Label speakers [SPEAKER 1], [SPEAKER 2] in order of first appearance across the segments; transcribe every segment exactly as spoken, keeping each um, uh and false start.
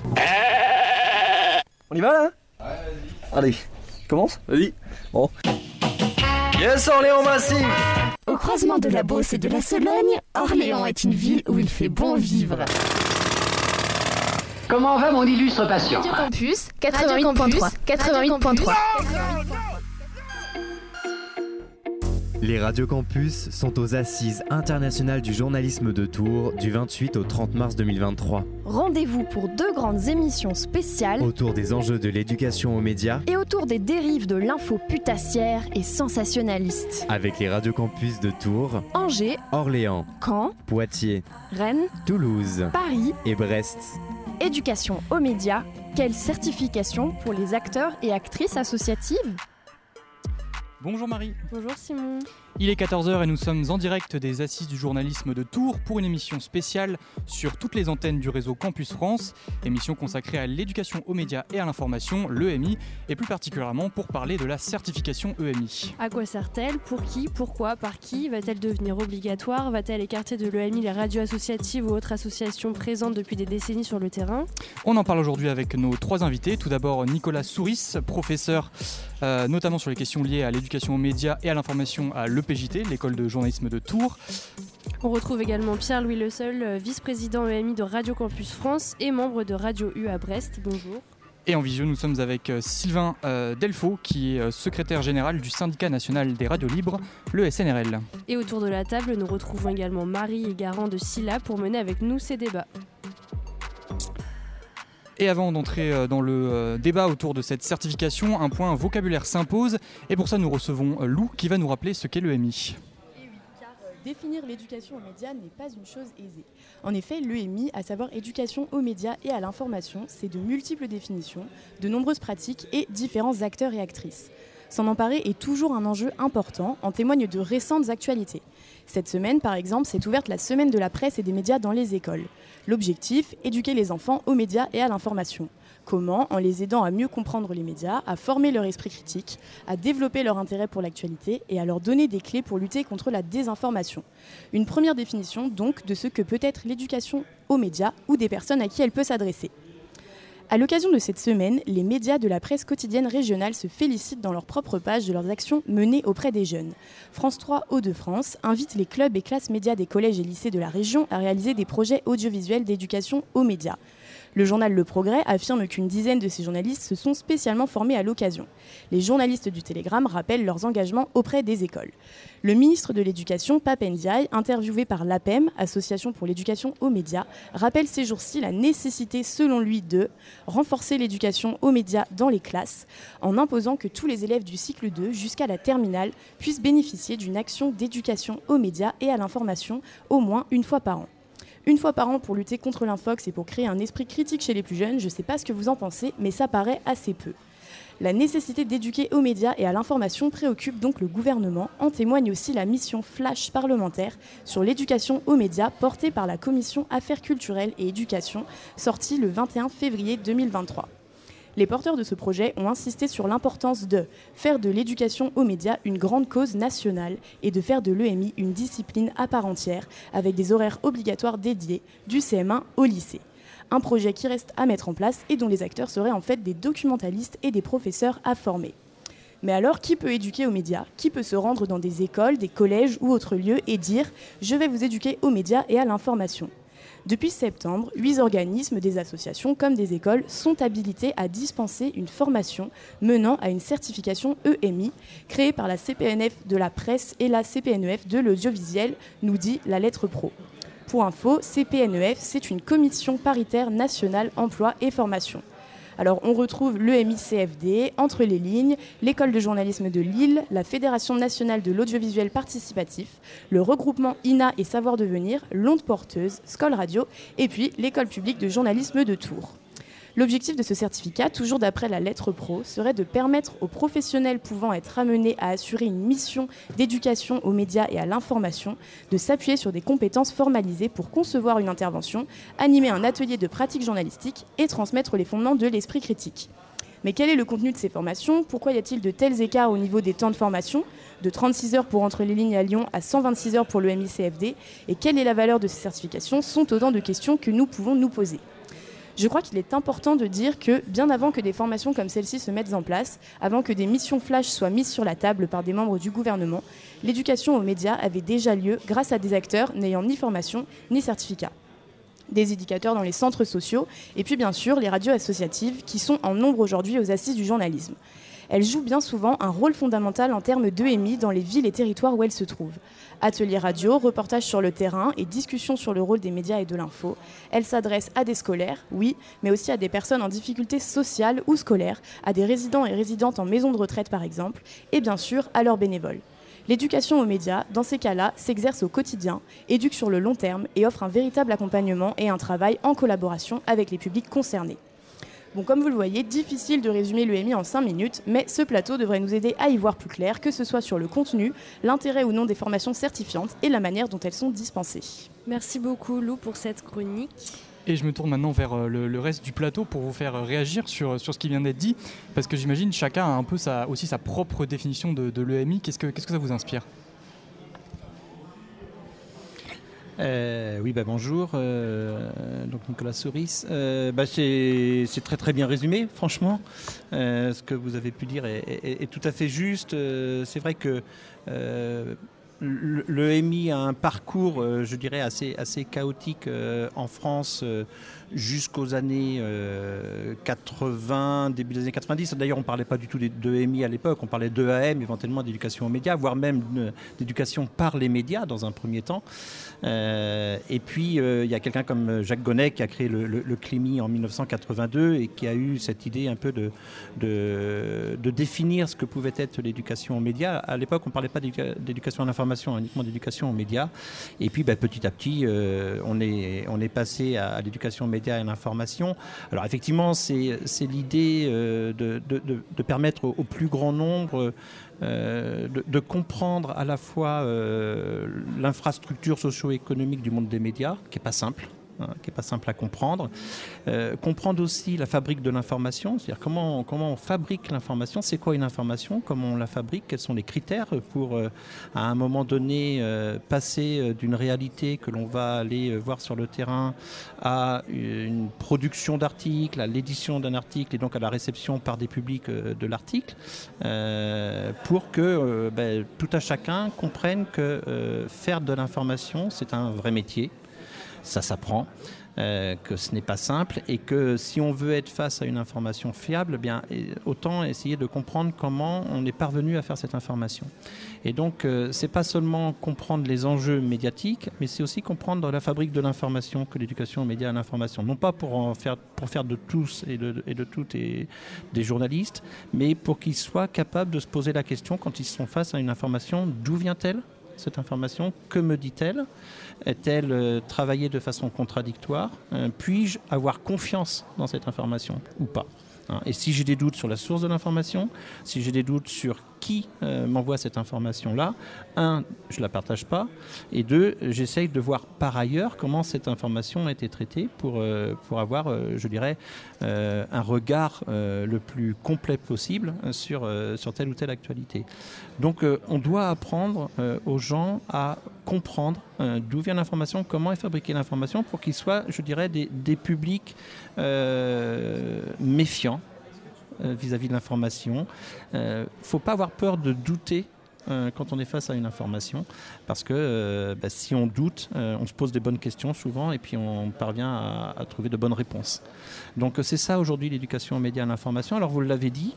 [SPEAKER 1] On y va là ?
[SPEAKER 2] Ouais, vas-y.
[SPEAKER 1] Allez, je commence ? Vas-y. Bon. Yes, Orléans Massif.
[SPEAKER 3] Au croisement de la Beauce et de la Sologne, Orléans est une ville où il fait bon vivre.
[SPEAKER 4] Comment va mon illustre patient ?
[SPEAKER 3] Radio Campus quatre-vingt-huit point trois. quatre-vingt-huit point trois.
[SPEAKER 5] Les radiocampus sont aux Assises internationales du journalisme de Tours du vingt-huit au trente mars deux mille vingt-trois.
[SPEAKER 6] Rendez-vous pour deux grandes émissions spéciales
[SPEAKER 5] autour des enjeux de l'éducation aux médias
[SPEAKER 6] et autour des dérives de l'info putassière et sensationnaliste.
[SPEAKER 5] Avec les radiocampus de Tours,
[SPEAKER 6] Angers,
[SPEAKER 5] Orléans,
[SPEAKER 6] Caen,
[SPEAKER 5] Poitiers,
[SPEAKER 6] Rennes,
[SPEAKER 5] Toulouse,
[SPEAKER 6] Paris
[SPEAKER 5] et Brest.
[SPEAKER 6] Éducation aux médias, quelle certification pour les acteurs et actrices associatives ?
[SPEAKER 7] Bonjour Marie.
[SPEAKER 6] Bonjour Simon.
[SPEAKER 7] Il est quatorze heures et nous sommes en direct des Assises du journalisme de Tours pour une émission spéciale sur toutes les antennes du réseau Campus France, émission consacrée à l'éducation aux médias et à l'information, l'E M I, et plus particulièrement pour parler de la certification E M I.
[SPEAKER 8] À quoi sert-elle ? Pour qui ? Pourquoi ? Par qui ? Va-t-elle devenir obligatoire ? Va-t-elle écarter de l'E M I les radios associatives ou autres associations présentes depuis des décennies sur le terrain ?
[SPEAKER 7] On en parle aujourd'hui avec nos trois invités. Tout d'abord Nicolas Souris, professeur euh, notamment sur les questions liées à l'éducation aux médias et à l'information à l'E P J T, l'école de journalisme de Tours.
[SPEAKER 8] On retrouve également Pierre-Louis Le Seul, vice-président E M I de Radio Campus France et membre de Radio U à Brest. Bonjour.
[SPEAKER 7] Et en visio, nous sommes avec Sylvain euh, Delfaux, qui est secrétaire général du syndicat national des radios libres, le S N R L.
[SPEAKER 8] Et autour de la table, nous retrouvons également Marie et Garant de Scylla pour mener avec nous ces débats.
[SPEAKER 7] Et avant d'entrer dans le débat autour de cette certification, un point vocabulaire s'impose. Et pour ça, nous recevons Lou qui va nous rappeler ce qu'est l'E M I.
[SPEAKER 9] Et oui, car euh, définir l'éducation aux médias n'est pas une chose aisée. En effet, l'E M I, à savoir éducation aux médias et à l'information, c'est de multiples définitions, de nombreuses pratiques et différents acteurs et actrices. S'en emparer est toujours un enjeu important, en témoignent de récentes actualités. Cette semaine, par exemple, s'est ouverte la semaine de la presse et des médias dans les écoles. L'objectif, éduquer les enfants aux médias et à l'information. Comment ? En les aidant à mieux comprendre les médias, à former leur esprit critique, à développer leur intérêt pour l'actualité et à leur donner des clés pour lutter contre la désinformation. Une première définition, donc, de ce que peut être l'éducation aux médias ou des personnes à qui elle peut s'adresser. À l'occasion de cette semaine, les médias de la presse quotidienne régionale se félicitent dans leur propre page de leurs actions menées auprès des jeunes. France trois Hauts-de-France invite les clubs et classes médias des collèges et lycées de la région à réaliser des projets audiovisuels d'éducation aux médias. Le journal Le Progrès affirme qu'une dizaine de ces journalistes se sont spécialement formés à l'occasion. Les journalistes du Télégramme rappellent leurs engagements auprès des écoles. Le ministre de l'Éducation, Pape Ndiaye, interviewé par l'A P E M, Association pour l'éducation aux médias, rappelle ces jours-ci la nécessité, selon lui, de renforcer l'éducation aux médias dans les classes, en imposant que tous les élèves du cycle deux jusqu'à la terminale puissent bénéficier d'une action d'éducation aux médias et à l'information au moins une fois par an. Une fois par an pour lutter contre l'infox et pour créer un esprit critique chez les plus jeunes, je ne sais pas ce que vous en pensez, mais ça paraît assez peu. La nécessité d'éduquer aux médias et à l'information préoccupe donc le gouvernement. En témoigne aussi la mission flash parlementaire sur l'éducation aux médias portée par la commission Affaires culturelles et éducation, sortie le vingt et un février deux mille vingt-trois. Les porteurs de ce projet ont insisté sur l'importance de faire de l'éducation aux médias une grande cause nationale et de faire de l'E M I une discipline à part entière avec des horaires obligatoires dédiés du C M un au lycée. Un projet qui reste à mettre en place et dont les acteurs seraient en fait des documentalistes et des professeurs à former. Mais alors, qui peut éduquer aux médias ? Qui peut se rendre dans des écoles, des collèges ou autres lieux et dire « Je vais vous éduquer aux médias et à l'information ». Depuis septembre, huit organismes, des associations comme des écoles sont habilités à dispenser une formation menant à une certification E M I créée par la C P N F de la presse et la C P N E F de l'audiovisuel, nous dit la lettre pro. Pour info, C P N E F, c'est une commission paritaire nationale emploi et formation. Alors on retrouve l'E M I C F D, Entre les lignes, l'École de journalisme de Lille, la Fédération nationale de l'audiovisuel participatif, le regroupement I N A et Savoir Devenir, l'Onde Porteuse, Scol Radio et puis l'École publique de journalisme de Tours. L'objectif de ce certificat, toujours d'après la lettre pro, serait de permettre aux professionnels pouvant être amenés à assurer une mission d'éducation aux médias et à l'information de s'appuyer sur des compétences formalisées pour concevoir une intervention, animer un atelier de pratique journalistique et transmettre les fondements de l'esprit critique. Mais quel est le contenu de ces formations ? Pourquoi y a-t-il de tels écarts au niveau des temps de formation, de trente-six heures pour Entre les lignes à Lyon à cent vingt-six heures pour l'E M I C F D ? Et quelle est la valeur de ces certifications ? Sont autant de questions que nous pouvons nous poser. Je crois qu'il est important de dire que, bien avant que des formations comme celle-ci se mettent en place, avant que des missions flash soient mises sur la table par des membres du gouvernement, l'éducation aux médias avait déjà lieu grâce à des acteurs n'ayant ni formation ni certificat. Des éducateurs dans les centres sociaux, et puis bien sûr les radios associatives qui sont en nombre aujourd'hui aux assises du journalisme. Elles jouent bien souvent un rôle fondamental en termes d'E M I dans les villes et territoires où elles se trouvent. Ateliers radio, reportages sur le terrain et discussions sur le rôle des médias et de l'info. Elles s'adressent à des scolaires, oui, mais aussi à des personnes en difficulté sociale ou scolaire, à des résidents et résidentes en maison de retraite par exemple, et bien sûr à leurs bénévoles. L'éducation aux médias, dans ces cas-là, s'exerce au quotidien, éduque sur le long terme et offre un véritable accompagnement et un travail en collaboration avec les publics concernés. Bon, comme vous le voyez, difficile de résumer l'E M I en cinq minutes, mais ce plateau devrait nous aider à y voir plus clair, que ce soit sur le contenu, l'intérêt ou non des formations certifiantes et la manière dont elles sont dispensées.
[SPEAKER 8] Merci beaucoup Lou pour cette chronique.
[SPEAKER 7] Et je me tourne maintenant vers le, le reste du plateau pour vous faire réagir sur, sur ce qui vient d'être dit, parce que j'imagine chacun a un peu sa, aussi sa propre définition de, de l'E M I. Qu'est-ce que, qu'est-ce que ça vous inspire ?
[SPEAKER 2] Euh, oui, bah bonjour, euh, donc Nicolas Souris. Euh, bah c'est, c'est très très bien résumé, franchement. Euh, ce que vous avez pu dire est, est, est tout à fait juste. Euh, c'est vrai que euh, le, le M I a un parcours, euh, je dirais, assez, assez chaotique euh, en France euh, jusqu'aux années euh, quatre-vingts, début des années quatre-vingt-dix. D'ailleurs, on ne parlait pas du tout d'E M I à l'époque, on parlait d'E A M, éventuellement d'éducation aux médias, voire même d'éducation par les médias dans un premier temps. Euh, et puis, il euh, y a quelqu'un comme Jacques Gonnet qui a créé le, le, le C L I M I en dix-neuf cent quatre-vingt-deux et qui a eu cette idée un peu de, de, de définir ce que pouvait être l'éducation aux médias. À l'époque, on ne parlait pas d'éducation à l'information, uniquement d'éducation aux médias. Et puis, bah, petit à petit, euh, on, est, on est passé à, à l'éducation aux médias et à l'information. Alors, effectivement, c'est, c'est l'idée euh, de, de, de, de permettre au, au plus grand nombre Euh, de, de comprendre à la fois euh, l'infrastructure socio-économique du monde des médias, qui n'est pas simple, hein, qui n'est pas simple à comprendre. Euh, comprendre aussi la fabrique de l'information, c'est-à-dire comment, comment on fabrique l'information, c'est quoi une information, comment on la fabrique, quels sont les critères pour, euh, à un moment donné, euh, passer d'une réalité que l'on va aller voir sur le terrain à une production d'articles, à l'édition d'un article et donc à la réception par des publics euh, de l'article, euh, pour que euh, ben, tout à chacun comprenne que euh, faire de l'information, c'est un vrai métier. Ça s'apprend, euh, que ce n'est pas simple et que si on veut être face à une information fiable, eh bien, autant essayer de comprendre comment on est parvenu à faire cette information. Et donc, euh, ce n'est pas seulement comprendre les enjeux médiatiques, mais c'est aussi comprendre la fabrique de l'information que l'éducation aux médias à l'information. Non pas pour, en faire, pour faire de tous et de, et de toutes et des journalistes, mais pour qu'ils soient capables de se poser la question quand ils sont face à une information, d'où vient-elle ? Cette information, que me dit-elle ? Est-elle euh, travaillée de façon contradictoire ? euh, Puis-je avoir confiance dans cette information ou pas ? hein, Et si j'ai des doutes sur la source de l'information, si j'ai des doutes sur qui euh, m'envoie cette information-là, un, je ne la partage pas, et deux, j'essaye de voir par ailleurs comment cette information a été traitée pour, euh, pour avoir, euh, je dirais, euh, un regard euh, le plus complet possible sur, euh, sur telle ou telle actualité. Donc euh, on doit apprendre euh, aux gens à comprendre euh, d'où vient l'information, comment est fabriquée l'information pour qu'ils soient, je dirais, des, des publics euh, méfiants euh, vis-à-vis de l'information. Il euh, ne faut pas avoir peur de douter euh, quand on est face à une information parce que euh, bah, si on doute, euh, on se pose des bonnes questions souvent et puis on parvient à, à trouver de bonnes réponses. Donc c'est ça aujourd'hui l'éducation aux médias et à l'information. Alors vous l'avez dit,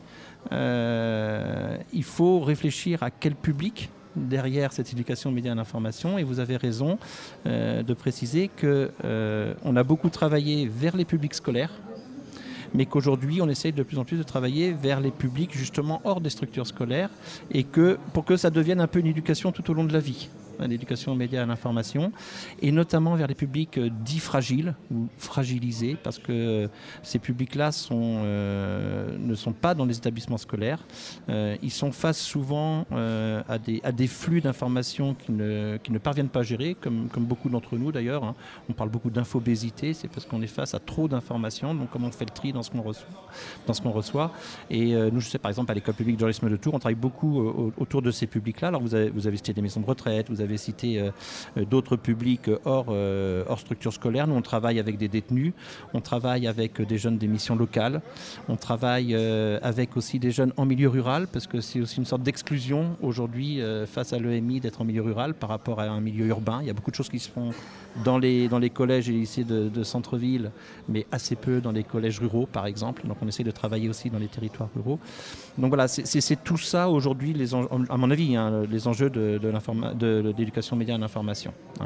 [SPEAKER 2] euh, il faut réfléchir à quel public derrière cette éducation aux médias et à l'information, et vous avez raison euh, de préciser qu'on euh, a beaucoup travaillé vers les publics scolaires, mais qu'aujourd'hui on essaye de plus en plus de travailler vers les publics justement hors des structures scolaires, et que pour que ça devienne un peu une éducation tout au long de la vie, l'éducation aux médias et à l'information, et notamment vers les publics dits fragiles ou fragilisés, parce que ces publics-là sont, euh, ne sont pas dans les établissements scolaires. Euh, ils sont face souvent euh, à, des, à des flux d'informations qu'ils ne, qu'ils ne parviennent pas à gérer, comme, comme beaucoup d'entre nous d'ailleurs. Hein. On parle beaucoup d'infobésité, c'est parce qu'on est face à trop d'informations, donc comment on fait le tri dans ce qu'on reçoit. Dans ce qu'on reçoit. Et euh, nous, je sais par exemple à l'école publique de journalisme de Tours, on travaille beaucoup euh, autour de ces publics-là. Alors vous avez, vous avez cité des maisons de retraite, vous avez avez cité euh, d'autres publics hors, euh, hors structure scolaire. Nous, on travaille avec des détenus, on travaille avec des jeunes des missions locales, on travaille euh, avec aussi des jeunes en milieu rural, parce que c'est aussi une sorte d'exclusion aujourd'hui euh, face à l'E M I d'être en milieu rural par rapport à un milieu urbain. Il y a beaucoup de choses qui se font dans les, dans les collèges et lycées de, de centre-ville, mais assez peu dans les collèges ruraux, par exemple. Donc on essaie de travailler aussi dans les territoires ruraux. Donc voilà, c'est, c'est, c'est tout ça aujourd'hui, les en, à mon avis, hein, les enjeux de, de, l'informa- de, de l'éducation média et de l'information. Hein.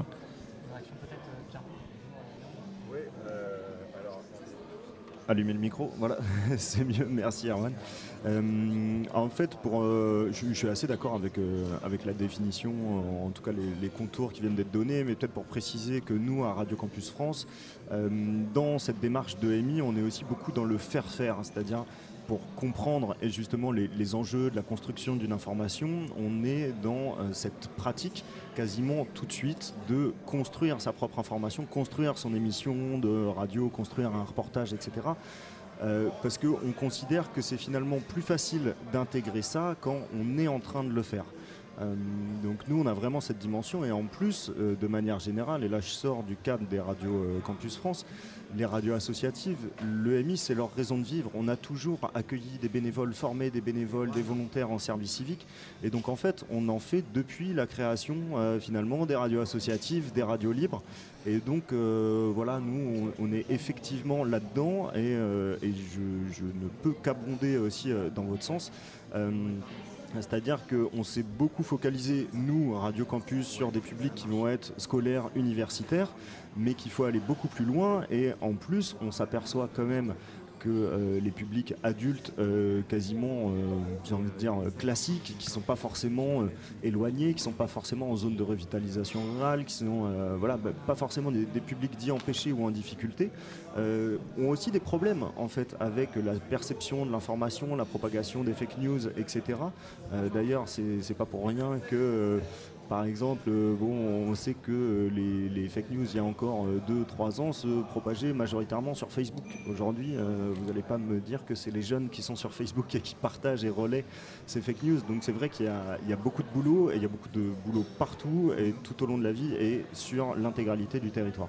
[SPEAKER 4] Oui, euh, alors, allumer le micro, voilà, c'est mieux, merci Erwan. Euh, en fait, pour, euh, je, je suis assez d'accord avec, euh, avec la définition, en tout cas les, les contours qui viennent d'être donnés, mais peut-être pour préciser que nous, à Radio Campus France, euh, dans cette démarche de M I, on est aussi beaucoup dans le faire-faire, c'est-à-dire pour comprendre et justement les, les enjeux de la construction d'une information, on est dans euh, cette pratique quasiment tout de suite de construire sa propre information, construire son émission de radio, construire un reportage, et cetera. Euh, parce qu'on considère que c'est finalement plus facile d'intégrer ça quand on est en train de le faire. Euh, donc nous on a vraiment cette dimension et en plus euh, de manière générale, et là je sors du cadre des radios euh, Campus France, les radios associatives, l'E M I c'est leur raison de vivre. On a toujours accueilli des bénévoles, formé des bénévoles, des volontaires en service civique et donc en fait on en fait depuis la création euh, finalement des radios associatives, des radios libres et donc euh, voilà nous on, on est effectivement là-dedans et, euh, et je, je ne peux qu'abonder aussi euh, dans votre sens. Euh, C'est-à-dire qu'on s'est beaucoup focalisé, nous, Radio Campus, sur des publics qui vont être scolaires, universitaires, mais qu'il faut aller beaucoup plus loin. Et en plus, on s'aperçoit quand même que euh, les publics adultes, euh, quasiment, euh, j'ai envie de dire, euh, classiques, qui ne sont pas forcément euh, éloignés, qui ne sont pas forcément en zone de revitalisation rurale, qui sont euh, voilà, bah, pas forcément des, des publics dits empêchés ou en difficulté, euh, ont aussi des problèmes en fait, avec la perception de l'information, la propagation des fake news, et cetera. Euh, d'ailleurs, c'est, c'est pas pour rien que... Euh, Par exemple, euh, bon, on sait que euh, les, les fake news, il y a encore deux trois ans, se propageaient majoritairement sur Facebook. Aujourd'hui, euh, vous n'allez pas me dire que c'est les jeunes qui sont sur Facebook et qui partagent et relaient ces fake news. Donc c'est vrai qu'il y a, il y a beaucoup de boulot, et il y a beaucoup de boulot partout et tout au long de la vie et sur l'intégralité du territoire.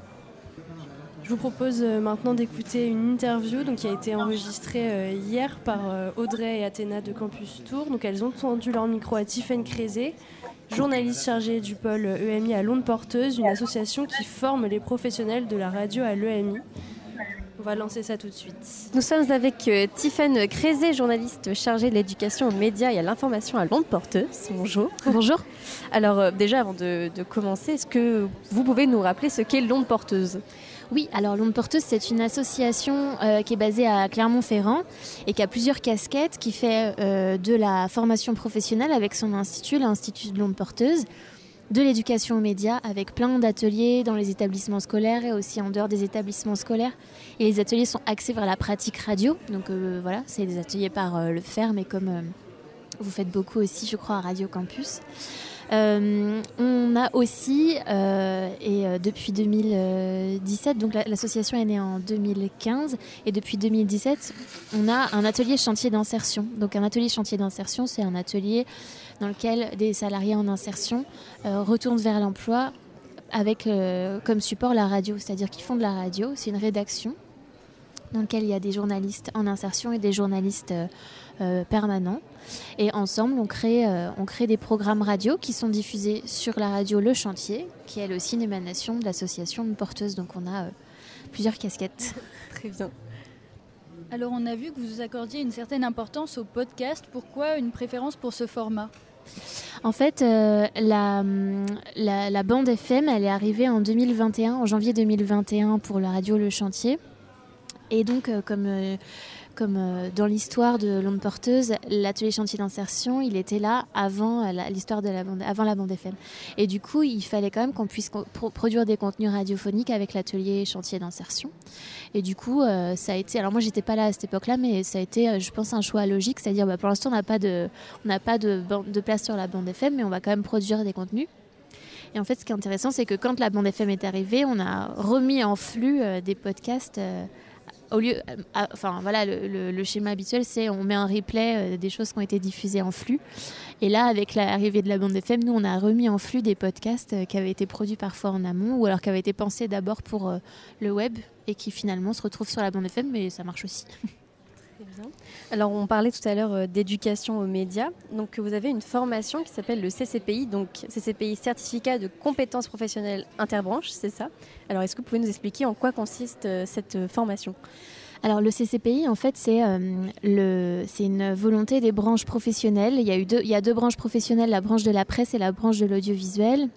[SPEAKER 8] Je vous propose maintenant d'écouter une interview donc, qui a été enregistrée hier par Audrey et Athéna de Campus Tours. Donc, elles ont tendu leur micro à Tiffaine Crézé, journaliste chargée du pôle E M I à l'Onde Porteuse, une association qui forme les professionnels de la radio à l'E M I. On va lancer ça tout de suite.
[SPEAKER 10] Nous sommes avec euh, Tiffaine Crézé, journaliste chargée de l'éducation aux médias et à l'information à l'Onde Porteuse. Bonjour.
[SPEAKER 6] Bonjour.
[SPEAKER 10] Alors euh, déjà, avant de, de commencer, est-ce que vous pouvez nous rappeler ce qu'est l'Onde Porteuse ?
[SPEAKER 11] Oui, alors l'Onde Porteuse, c'est une association euh, qui est basée à Clermont-Ferrand et qui a plusieurs casquettes, qui fait euh, de la formation professionnelle avec son institut, l'Institut de l'Onde Porteuse, de l'éducation aux médias avec plein d'ateliers dans les établissements scolaires et aussi en dehors des établissements scolaires. Et les ateliers sont axés vers la pratique radio, donc euh, voilà, c'est des ateliers par euh, le faire, mais comme euh, vous faites beaucoup aussi, je crois, à Radio Campus. Euh, on a aussi, euh, et euh, depuis deux mille dix-sept, donc la, l'association est née en deux mille quinze, et depuis deux mille dix-sept, on a un atelier chantier d'insertion. Donc un atelier chantier d'insertion, c'est un atelier dans lequel des salariés en insertion euh, retournent vers l'emploi avec euh, comme support la radio, c'est-à-dire qu'ils font de la radio, c'est une rédaction dans laquelle il y a des journalistes en insertion et des journalistes euh, euh, permanents. Et ensemble, on crée, euh, on crée des programmes radio qui sont diffusés sur la radio Le Chantier, qui est elle aussi une émanation de l'association de Porteuse. Donc on a euh, plusieurs casquettes.
[SPEAKER 10] Très bien.
[SPEAKER 12] Alors on a vu que vous accordiez une certaine importance au podcast. Pourquoi une préférence pour ce format ?
[SPEAKER 11] En fait, euh, la, la, la bande F M, elle est arrivée en deux mille vingt et un, en janvier deux mille vingt et un pour la radio Le Chantier. Et donc, euh, comme, euh, comme euh, dans l'histoire de l'Onde Porteuse, l'atelier chantier d'insertion, il était là avant, euh, la, l'histoire de la bande, avant la bande F M. Et du coup, il fallait quand même qu'on puisse co- pro- produire des contenus radiophoniques avec l'atelier chantier d'insertion. Et du coup, euh, ça a été... Alors moi, j'étais pas là à cette époque-là, mais ça a été, euh, je pense, un choix logique. C'est-à-dire, bah, pour l'instant, on n'a pas, de, on n'a pas de, de place sur la bande F M, mais on va quand même produire des contenus. Et en fait, ce qui est intéressant, c'est que quand la bande F M est arrivée, on a remis en flux euh, des podcasts... Euh, au lieu, à, enfin voilà, le, le, le schéma habituel, c'est on met un replay euh, des choses qui ont été diffusées en flux. Et là, avec l'arrivée de la bande F M, nous, on a remis en flux des podcasts euh, qui avaient été produits parfois en amont, ou alors qui avaient été pensés d'abord pour euh, le web et qui finalement se retrouvent sur la bande F M, mais ça marche aussi.
[SPEAKER 10] Très bien. Alors, on parlait tout à l'heure euh, d'éducation aux médias. Donc, vous avez une formation qui s'appelle le C C P I, donc C C P I, Certificat de compétences professionnelles interbranches, c'est ça. Alors, est-ce que vous pouvez nous expliquer en quoi consiste euh, cette euh, formation ?
[SPEAKER 11] Alors le C C P I, en fait, c'est, euh, le, c'est une volonté des branches professionnelles. Il y a eu deux, il y a deux branches professionnelles, la branche de la presse et la branche de l'audiovisuel,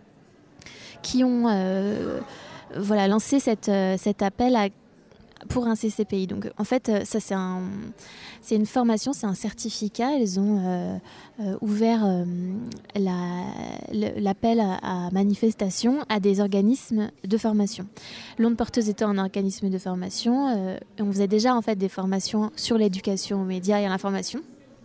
[SPEAKER 11] qui ont euh, voilà, lancé cette, euh, cet appel à, pour un C C P I. Donc en fait, ça, c'est, un, c'est une formation, c'est un certificat. Ils ont euh, euh, ouvert euh, la, l'appel à, à manifestation à des organismes de formation. L'Onde Porteuse étant un organisme de formation, euh, on faisait déjà en fait des formations sur l'éducation aux médias et à l'information.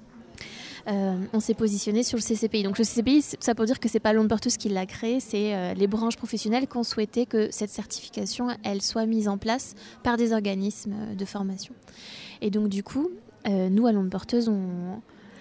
[SPEAKER 11] Euh, on s'est positionné sur le C C P I. Donc le C C P I, ça pour dire que c'est pas l'Onde Porteuse qui l'a créé, c'est euh, les branches professionnelles qui ont souhaité que cette certification, elle soit mise en place par des organismes de formation. Et donc du coup, euh, nous à l'Onde Porteuse, on,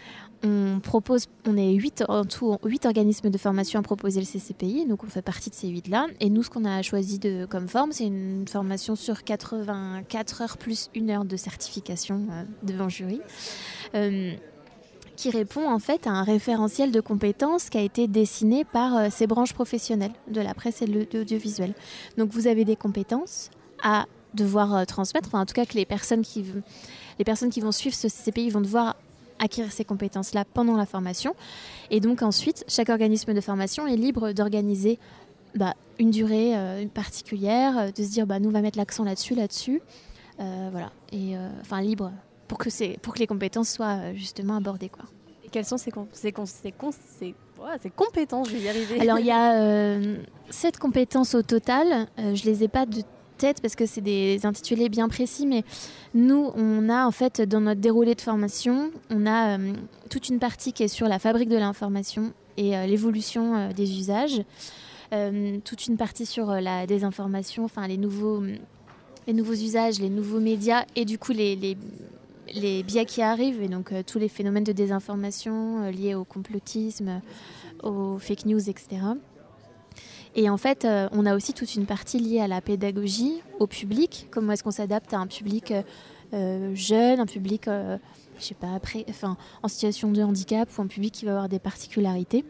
[SPEAKER 11] on propose, on est huit en tout, huit organismes de formation à proposer le C C P I, donc on fait partie de ces huit-là. Et nous, ce qu'on a choisi de, comme forme, c'est une formation sur quatre-vingt-quatre heures plus une heure de certification euh, devant jury. Euh, qui répond en fait à un référentiel de compétences qui a été dessiné par euh, ces branches professionnelles de la presse et de l'audiovisuel. Donc vous avez des compétences à devoir euh, transmettre, enfin en tout cas que les personnes qui, les personnes qui vont suivre ce C C P I vont devoir acquérir ces compétences-là pendant la formation. Et donc ensuite, chaque organisme de formation est libre d'organiser bah, une durée euh, particulière, de se dire bah, nous on va mettre l'accent là-dessus, là-dessus. Euh, voilà. Et euh, enfin libre. Pour que, c'est, pour que les compétences soient justement abordées, quoi.
[SPEAKER 10] Et quelles sont ces, com- ces, com- ces, com- ces, oh, ces compétences ? Je vais y arriver.
[SPEAKER 11] Alors, il y a euh, sept compétences au total. Euh, je ne les ai pas de tête parce que c'est des intitulés bien précis, mais nous, on a en fait, dans notre déroulé de formation, on a euh, toute une partie qui est sur la fabrique de l'information et euh, l'évolution euh, des usages. Euh, toute une partie sur euh, la désinformation, enfin les nouveaux, les nouveaux usages, les nouveaux médias et du coup les... les les biais qui arrivent et donc euh, tous les phénomènes de désinformation euh, liés au complotisme, euh, aux fake news, et cetera. Et en fait, euh, on a aussi toute une partie liée à la pédagogie, au public. Comment est-ce qu'on s'adapte à un public euh, jeune, un public, euh, je sais pas, après, enfin, en situation de handicap ou un public qui va avoir des particularités.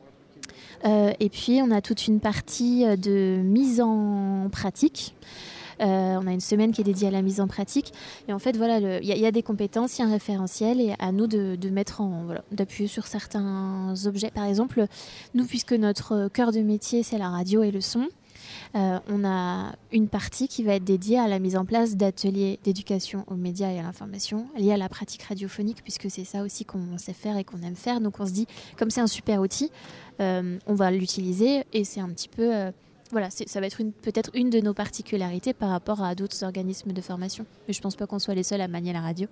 [SPEAKER 11] Euh, et puis, on a toute une partie de mise en pratique. Euh, on a une semaine qui est dédiée à la mise en pratique. Et en fait, voilà, il y, y a des compétences, il y a un référentiel et à nous de, de mettre en, voilà, d'appuyer sur certains objets. Par exemple, nous, puisque notre cœur de métier, c'est la radio et le son, euh, on a une partie qui va être dédiée à la mise en place d'ateliers d'éducation aux médias et à l'information liés à la pratique radiophonique, puisque c'est ça aussi qu'on sait faire et qu'on aime faire. Donc on se dit, comme c'est un super outil, euh, on va l'utiliser et c'est un petit peu... Euh, Voilà, c'est, ça va être une, peut-être une de nos particularités par rapport à d'autres organismes de formation. Mais je ne pense pas qu'on soit les seuls à manier la radio.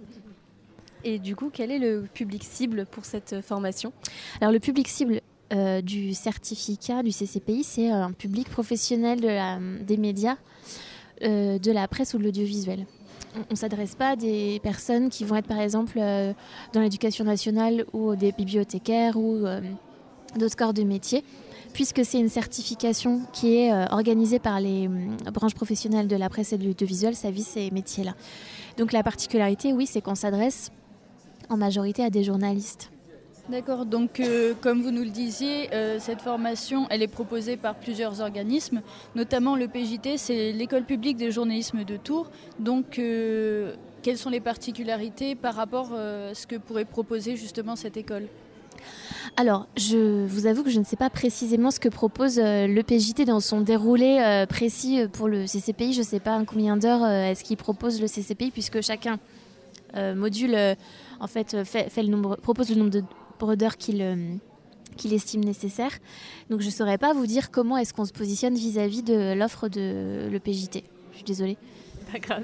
[SPEAKER 10] Et du coup, quel est le public cible pour cette formation ?
[SPEAKER 11] Alors le public cible euh, du certificat du C C P I, c'est un public professionnel de la, des médias, euh, de la presse ou de l'audiovisuel. On ne s'adresse pas à des personnes qui vont être par exemple euh, dans l'éducation nationale ou des bibliothécaires ou euh, d'autres corps de métier. Puisque c'est une certification qui est euh, organisée par les euh, branches professionnelles de la presse et de l'audiovisuel, ça vise ces métiers-là. Donc la particularité, oui, c'est qu'on s'adresse en majorité à des journalistes.
[SPEAKER 12] D'accord, donc euh, comme vous nous le disiez, euh, cette formation, elle est proposée par plusieurs organismes, notamment le P J T, c'est l'École publique de journalisme de Tours. Donc euh, quelles sont les particularités par rapport euh, à ce que pourrait proposer justement cette école ?
[SPEAKER 11] Alors, je vous avoue que je ne sais pas précisément ce que propose euh, le P J T dans son déroulé euh, précis pour le C C P I. Je ne sais pas combien d'heures euh, est-ce qu'il propose le C C P I, puisque chacun euh, module, euh, en fait, fait, fait le nombre, propose le nombre de, d'heures qu'il, euh, qu'il estime nécessaire. Donc, je ne saurais pas vous dire comment est-ce qu'on se positionne vis-à-vis de l'offre de le P J T. Je suis désolée.
[SPEAKER 10] Pas grave.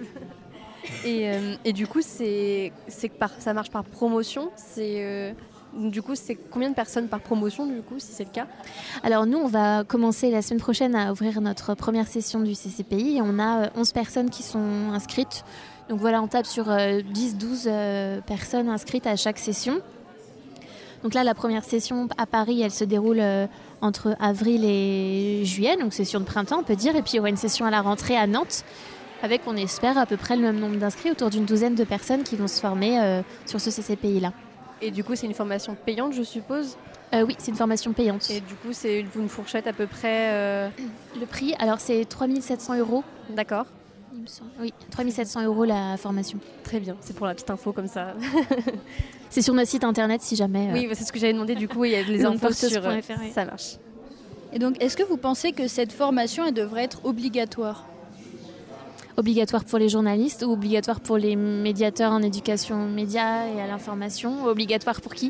[SPEAKER 10] Et, euh, et du coup, c'est, c'est par, ça marche par promotion. C'est... Euh... Du coup, c'est combien de personnes par promotion, du coup, si c'est le cas ?
[SPEAKER 11] Alors nous, on va commencer la semaine prochaine à ouvrir notre première session du C C P I. Et on a onze personnes qui sont inscrites Donc voilà, on tape sur euh, dix douze euh, personnes inscrites à chaque session. Donc là, la première session à Paris, elle se déroule euh, entre avril et juillet, donc session de printemps, on peut dire. Et puis il y aura une session à la rentrée à Nantes, avec, on espère, à peu près le même nombre d'inscrits, autour d'une douzaine de personnes qui vont se former euh, sur ce C C P I-là.
[SPEAKER 10] Et du coup, c'est une formation payante, je suppose ?
[SPEAKER 11] euh, Oui, c'est une formation payante.
[SPEAKER 10] Et du coup, c'est une fourchette à peu près euh...
[SPEAKER 11] Le prix, alors c'est trois mille sept cents euros.
[SPEAKER 10] D'accord.
[SPEAKER 11] Il me semble. Oui, trois mille sept cents euros la formation.
[SPEAKER 10] Très bien, c'est pour la petite info comme ça.
[SPEAKER 11] C'est sur notre site internet si jamais.
[SPEAKER 10] Euh... Oui, c'est ce que j'avais demandé, du coup, il y a les infos sur...
[SPEAKER 11] Euh, oui.
[SPEAKER 10] Ça marche.
[SPEAKER 12] Et donc, est-ce que vous pensez que cette formation, elle devrait être obligatoire ?
[SPEAKER 11] Obligatoire pour les journalistes ou obligatoire pour les médiateurs en éducation aux médias et à l'information ? Obligatoire pour qui ?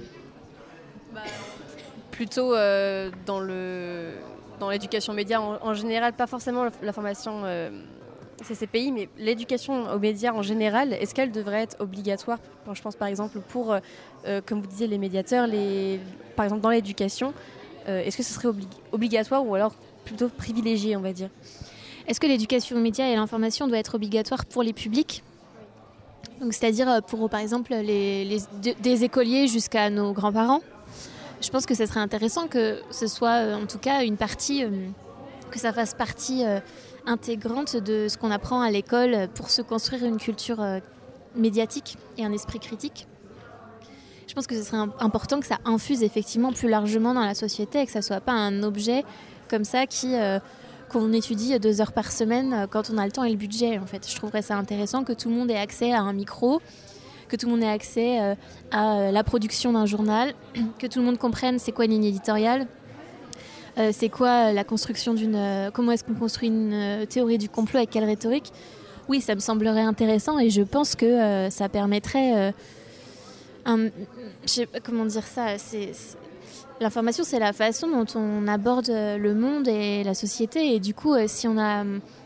[SPEAKER 10] bah, Plutôt euh, dans, le, dans l'éducation aux médias en, en général, pas forcément la, la formation euh, C C P I, mais l'éducation aux médias en général, est-ce qu'elle devrait être obligatoire ? Je pense par exemple pour, euh, comme vous disiez, les médiateurs, les, par exemple dans l'éducation, euh, est-ce que ce serait obli- obligatoire ou alors plutôt privilégié, on va dire ?
[SPEAKER 11] Est-ce que l'éducation aux médias et l'information doit être obligatoire pour les publics ? Donc, c'est-à-dire pour, par exemple, les, les, de, des écoliers jusqu'à nos grands-parents ? Je pense que ce serait intéressant que ce soit, en tout cas, une partie, euh, que ça fasse partie euh, intégrante de ce qu'on apprend à l'école pour se construire une culture euh, médiatique et un esprit critique. Je pense que ce serait important que ça infuse effectivement plus largement dans la société et que ça ne soit pas un objet comme ça qui... Euh, qu'on étudie deux heures par semaine quand on a le temps et le budget. En fait, je trouverais ça intéressant que tout le monde ait accès à un micro, que tout le monde ait accès à la production d'un journal, que tout le monde comprenne c'est quoi une ligne éditoriale, euh, c'est quoi la construction d'une... Euh, comment est-ce qu'on construit une euh, théorie du complot, avec quelle rhétorique. Oui, ça me semblerait intéressant et je pense que euh, ça permettrait... Euh, un, je sais pas comment dire ça, c'est... c'est l'information, c'est la façon dont on aborde le monde et la société. Et du coup, si on a,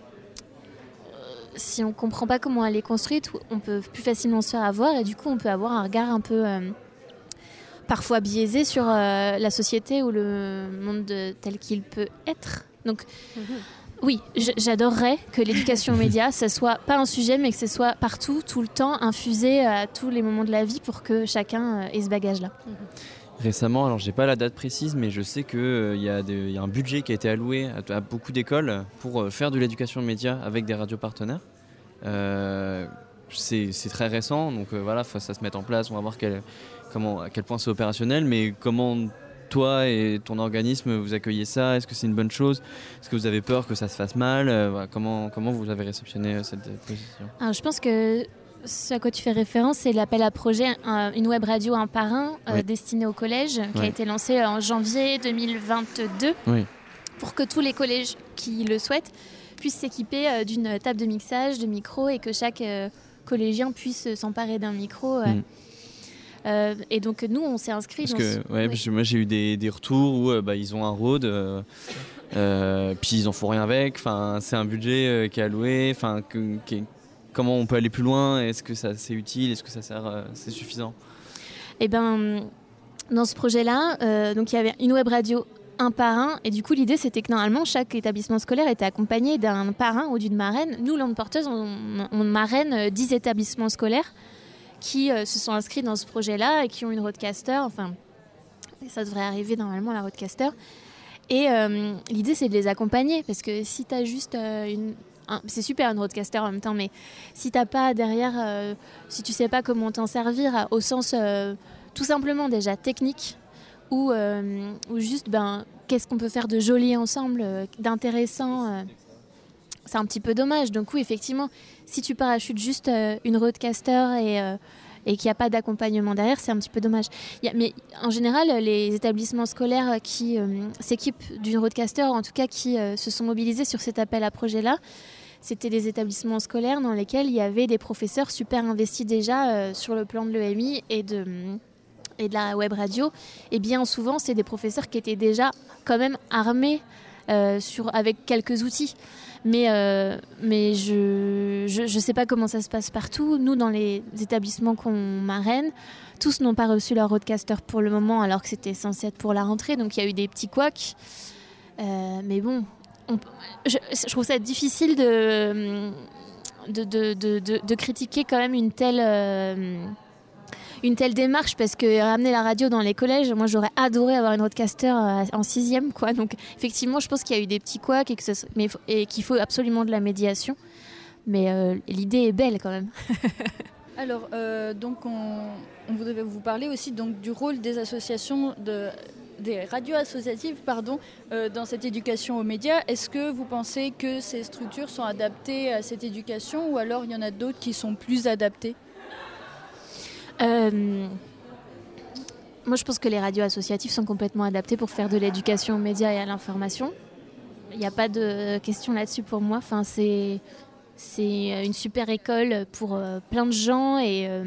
[SPEAKER 11] si on comprend pas comment elle est construite, on peut plus facilement se faire avoir. Et du coup, on peut avoir un regard un peu euh, parfois biaisé sur euh, la société ou le monde de, tel qu'il peut être. Donc, mm-hmm. oui, j'adorerais que l'éducation aux médias, ce soit pas un sujet, mais que ce soit partout, tout le temps, infusé à tous les moments de la vie pour que chacun ait ce bagage-là. Mm-hmm.
[SPEAKER 1] Récemment, alors j'ai pas la date précise, mais je sais qu'il euh, y, y a un budget qui a été alloué à, à beaucoup d'écoles pour euh, faire de l'éducation aux médias avec des radios partenaires. Euh, c'est, c'est très récent, donc euh, voilà, faut que ça se mette en place, on va voir quel, comment, à quel point c'est opérationnel, mais comment toi et ton organisme vous accueillez ça ? Est-ce que c'est une bonne chose ? Est-ce que vous avez peur que ça se fasse mal ? euh, voilà, comment, comment vous avez réceptionné cette position ?
[SPEAKER 11] Alors, je pense que ce à quoi tu fais référence, c'est l'appel à projet, un, une web radio un par un euh, oui. destinée au collège, qui oui. a été lancé en janvier deux mille vingt-deux, oui. pour que tous les collèges qui le souhaitent puissent s'équiper euh, d'une table de mixage, de micros, et que chaque euh, collégien puisse s'emparer d'un micro. Euh, mm. euh, et donc nous, on s'est inscrits.
[SPEAKER 1] Parce que, ouais, oui. parce que moi, j'ai eu des, des retours où euh, bah, ils ont un Rode, euh, euh, puis ils en font rien avec. Enfin, c'est un budget euh, qui est alloué, enfin, que, qui est comment on peut aller plus loin ? Est-ce que ça, c'est utile ? Est-ce que ça sert, euh, c'est suffisant ?
[SPEAKER 11] Eh ben, dans ce projet-là, euh, donc il y avait une web radio un par un, et du coup l'idée c'était que normalement chaque établissement scolaire était accompagné d'un parrain ou d'une marraine. Nous, Landes Porteuses, on, on marraine dix établissements scolaires qui euh, se sont inscrits dans ce projet-là et qui ont une roadcaster. Enfin, ça devrait arriver normalement la roadcaster. Et euh, l'idée c'est de les accompagner, parce que si tu as juste euh, une c'est super une roadcaster en même temps, mais si t'as pas derrière, euh, si tu sais pas comment t'en servir au sens euh, tout simplement déjà technique ou, euh, ou juste ben, qu'est-ce qu'on peut faire de joli ensemble, euh, d'intéressant, euh, c'est un petit peu dommage. Donc oui, effectivement, si tu parachutes juste euh, une roadcaster et, euh, et qu'il n'y a pas d'accompagnement derrière, c'est un petit peu dommage. Il y a, mais en général, les établissements scolaires qui euh, s'équipent d'une roadcaster, en tout cas qui euh, se sont mobilisés sur cet appel à projet-là, c'était des établissements scolaires dans lesquels il y avait des professeurs super investis déjà euh, sur le plan de l'E M I et de, et de la web radio. Et bien souvent, c'est des professeurs qui étaient déjà quand même armés euh, sur, avec quelques outils. Mais, euh, mais je ne sais pas comment ça se passe partout. Nous, dans les établissements qu'on marraine, tous n'ont pas reçu leur roadcaster pour le moment, alors que c'était censé être pour la rentrée. Donc, il y a eu des petits couacs. Euh, mais bon, on, je, je trouve ça difficile de... de, de, de, de, de critiquer quand même une telle, euh, une telle démarche, parce que ramener la radio dans les collèges, moi j'aurais adoré avoir une roadcaster en sixième, quoi. Donc effectivement, je pense qu'il y a eu des petits couacs et, que ce, mais, et qu'il faut absolument de la médiation. Mais euh, l'idée est belle quand même.
[SPEAKER 12] Alors, euh, donc on, on voudrait vous parler aussi donc, du rôle des associations, de, des radios associatives pardon, euh, dans cette éducation aux médias. Est-ce que vous pensez que ces structures sont adaptées à cette éducation ou alors il y en a d'autres qui sont plus adaptées ?
[SPEAKER 11] euh, Moi, je pense que les radios associatives sont complètement adaptées pour faire de l'éducation aux médias et à l'information. Il n'y a pas de question là-dessus pour moi. Enfin, c'est... C'est une super école pour euh, plein de gens et, euh,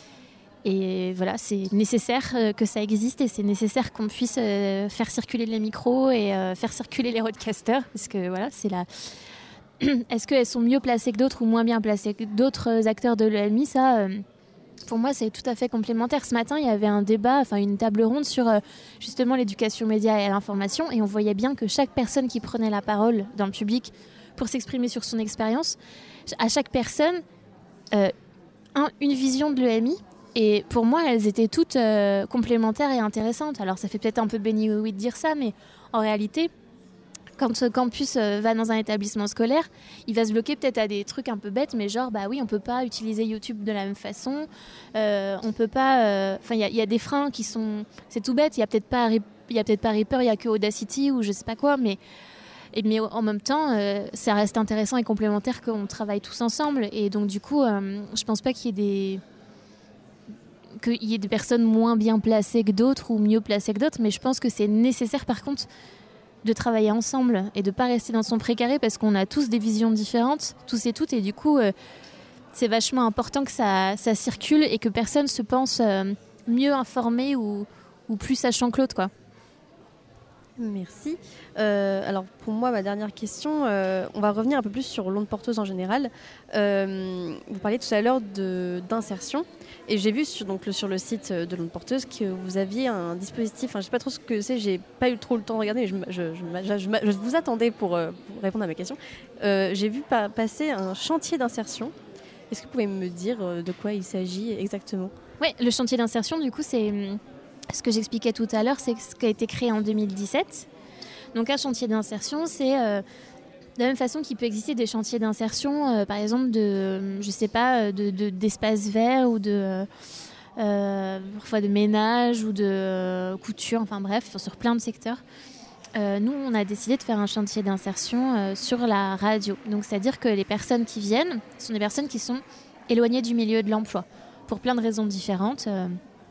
[SPEAKER 11] et voilà, c'est nécessaire euh, que ça existe et c'est nécessaire qu'on puisse euh, faire circuler les micros et euh, faire circuler les roadcasters parce que voilà, c'est la... Est-ce qu'elles sont mieux placées que d'autres ou moins bien placées que d'autres acteurs de l'E M I ? Ça, euh, pour moi, c'est tout à fait complémentaire. Ce matin, il y avait un débat, enfin une table ronde sur euh, justement l'éducation aux médias et à l'information et on voyait bien que chaque personne qui prenait la parole dans le public pour s'exprimer sur son expérience, à chaque personne, euh, un, une vision de l'E M I. Et pour moi, elles étaient toutes euh, complémentaires et intéressantes. Alors, ça fait peut-être un peu béni oui de dire ça, mais en réalité, quand ce campus euh, va dans un établissement scolaire, il va se bloquer peut-être à des trucs un peu bêtes, mais genre, bah oui, on peut pas utiliser YouTube de la même façon. Euh, on peut pas... Enfin, euh, il y, y a des freins qui sont... C'est tout bête. Il y a peut-être pas, il y a peut-être pas Reaper, il y a que Audacity ou je sais pas quoi, mais... Et, mais en même temps, euh, ça reste intéressant et complémentaire qu'on travaille tous ensemble. Et donc, du coup, euh, je pense pas qu'il y ait des... qu'il y ait des personnes moins bien placées que d'autres ou mieux placées que d'autres. Mais je pense que c'est nécessaire, par contre, de travailler ensemble et de ne pas rester dans son précaré parce qu'on a tous des visions différentes, tous et toutes. Et du coup, euh, c'est vachement important que ça, ça circule et que personne se pense euh, mieux informé ou, ou plus sachant que l'autre, quoi.
[SPEAKER 10] Merci. Euh, alors pour moi, ma dernière question, euh, on va revenir un peu plus sur l'onde porteuse en général. Euh, vous parliez tout à l'heure de, d'insertion et j'ai vu sur, donc, le, sur le site de l'onde porteuse que vous aviez un dispositif, enfin, je ne sais pas trop ce que c'est, j'ai pas eu trop le temps de regarder, mais je, je, je, je, je, je vous attendais pour, euh, pour répondre à ma question. Euh, j'ai vu pa- passer un chantier d'insertion. Est-ce que vous pouvez me dire de quoi il s'agit exactement ?
[SPEAKER 11] Oui, le chantier d'insertion, du coup, c'est... Ce que j'expliquais tout à l'heure, c'est ce qui a été créé en deux mille dix-sept. Donc un chantier d'insertion, c'est euh, de la même façon qu'il peut exister des chantiers d'insertion, euh, par exemple de, je sais pas, de, de, d'espaces verts ou de euh, parfois de ménage ou de euh, couture, enfin bref, sur plein de secteurs. Euh, nous, on a décidé de faire un chantier d'insertion euh, sur la radio. Donc c'est-à-dire que les personnes qui viennent sont des personnes qui sont éloignées du milieu de l'emploi pour plein de raisons différentes. Euh,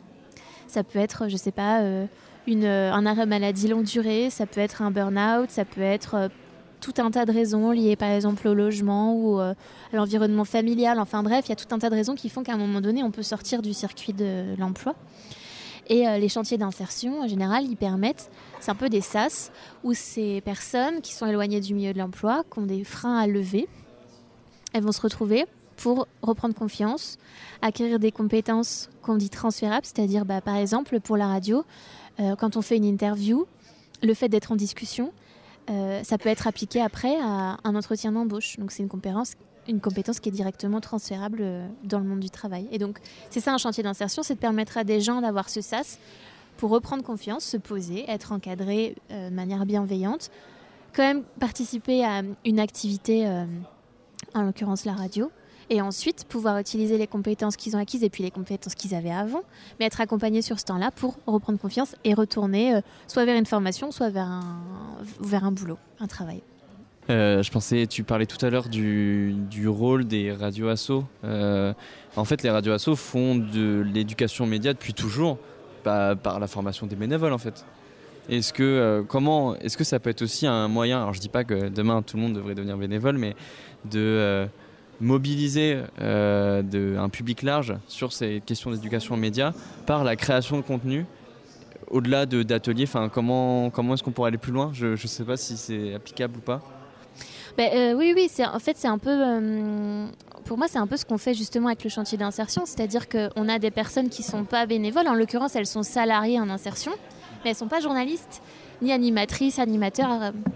[SPEAKER 11] Ça peut être, je ne sais pas, euh, une, euh, un arrêt maladie longue durée, ça peut être un burn-out, ça peut être euh, tout un tas de raisons liées par exemple au logement ou euh, à l'environnement familial. Enfin bref, il y a tout un tas de raisons qui font qu'à un moment donné, on peut sortir du circuit de l'emploi. Et euh, les chantiers d'insertion, en général, ils permettent, c'est un peu des sas, où ces personnes qui sont éloignées du milieu de l'emploi, qui ont des freins à lever, elles vont se retrouver pour reprendre confiance, acquérir des compétences qu'on dit transférables, c'est-à-dire bah, par exemple pour la radio, euh, quand on fait une interview, le fait d'être en discussion, euh, ça peut être appliqué après à un entretien d'embauche. Donc c'est une compétence, une compétence qui est directement transférable dans le monde du travail. Et donc c'est ça un chantier d'insertion, c'est de permettre à des gens d'avoir ce sas pour reprendre confiance, se poser, être encadré euh, de manière bienveillante, quand même participer à une activité, euh, en l'occurrence la radio, et ensuite pouvoir utiliser les compétences qu'ils ont acquises et puis les compétences qu'ils avaient avant, mais être accompagnés sur ce temps-là pour reprendre confiance et retourner euh, soit vers une formation, soit vers un, vers un boulot, un travail.
[SPEAKER 1] Euh, je pensais, tu parlais tout à l'heure du, du rôle des radios assos. Euh, en fait, les radios assos font de l'éducation média depuis toujours, bah, par la formation des bénévoles en fait. Est-ce que, euh, comment, est-ce que ça peut être aussi un moyen, alors je dis pas que demain tout le monde devrait devenir bénévole, mais de... Euh, mobiliser euh, de, un public large sur ces questions d'éducation aux médias par la création de contenu au-delà de, d'ateliers. Enfin, comment, comment est-ce qu'on pourrait aller plus loin ? Je ne sais pas si c'est applicable ou pas.
[SPEAKER 11] Ben, euh, oui, oui, c'est, en fait, c'est un peu... Euh, pour moi, c'est un peu ce qu'on fait justement avec le chantier d'insertion. C'est-à-dire qu'on a des personnes qui ne sont pas bénévoles. En l'occurrence, elles sont salariées en insertion, mais elles ne sont pas journalistes, ni animatrices, animateurs... Euh,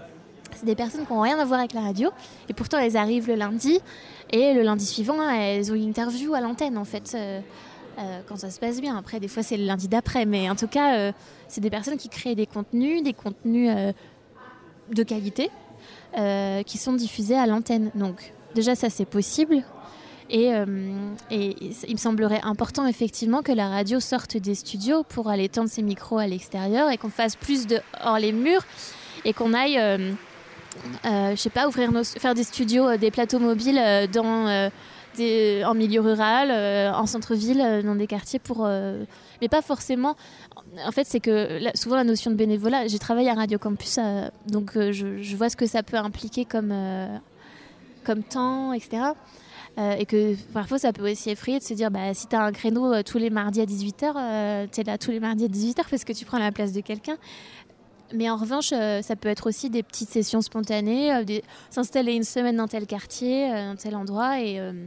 [SPEAKER 11] c'est des personnes qui n'ont rien à voir avec la radio, et pourtant elles arrivent le lundi, et le lundi suivant, elles ont une interview à l'antenne, en fait, euh, euh, quand ça se passe bien. Après, des fois, c'est le lundi d'après, mais en tout cas, euh, c'est des personnes qui créent des contenus, des contenus euh, de qualité, euh, qui sont diffusés à l'antenne. Donc, déjà, ça, c'est possible. Et, euh, et il me semblerait important effectivement que la radio sorte des studios pour aller tendre ses micros à l'extérieur et qu'on fasse plus de hors les murs et qu'on aille, euh, euh, je sais pas, ouvrir nos, faire des studios, euh, des plateaux mobiles euh, dans, euh, des, en milieu rural, euh, en centre-ville, euh, dans des quartiers pour, euh, mais pas forcément. En fait, c'est que là, souvent la notion de bénévolat. J'ai travaillé à Radio Campus, euh, donc euh, je, je vois ce que ça peut impliquer comme euh, comme temps, et cetera. Euh, et que parfois ça peut aussi effrayer de se dire bah, si tu as un créneau euh, tous les mardis à dix-huit heures, euh, tu es là tous les mardis à dix-huit heures parce que tu prends la place de quelqu'un. Mais en revanche, euh, ça peut être aussi des petites sessions spontanées, euh, des... s'installer une semaine dans tel quartier, euh, dans tel endroit. Et, euh,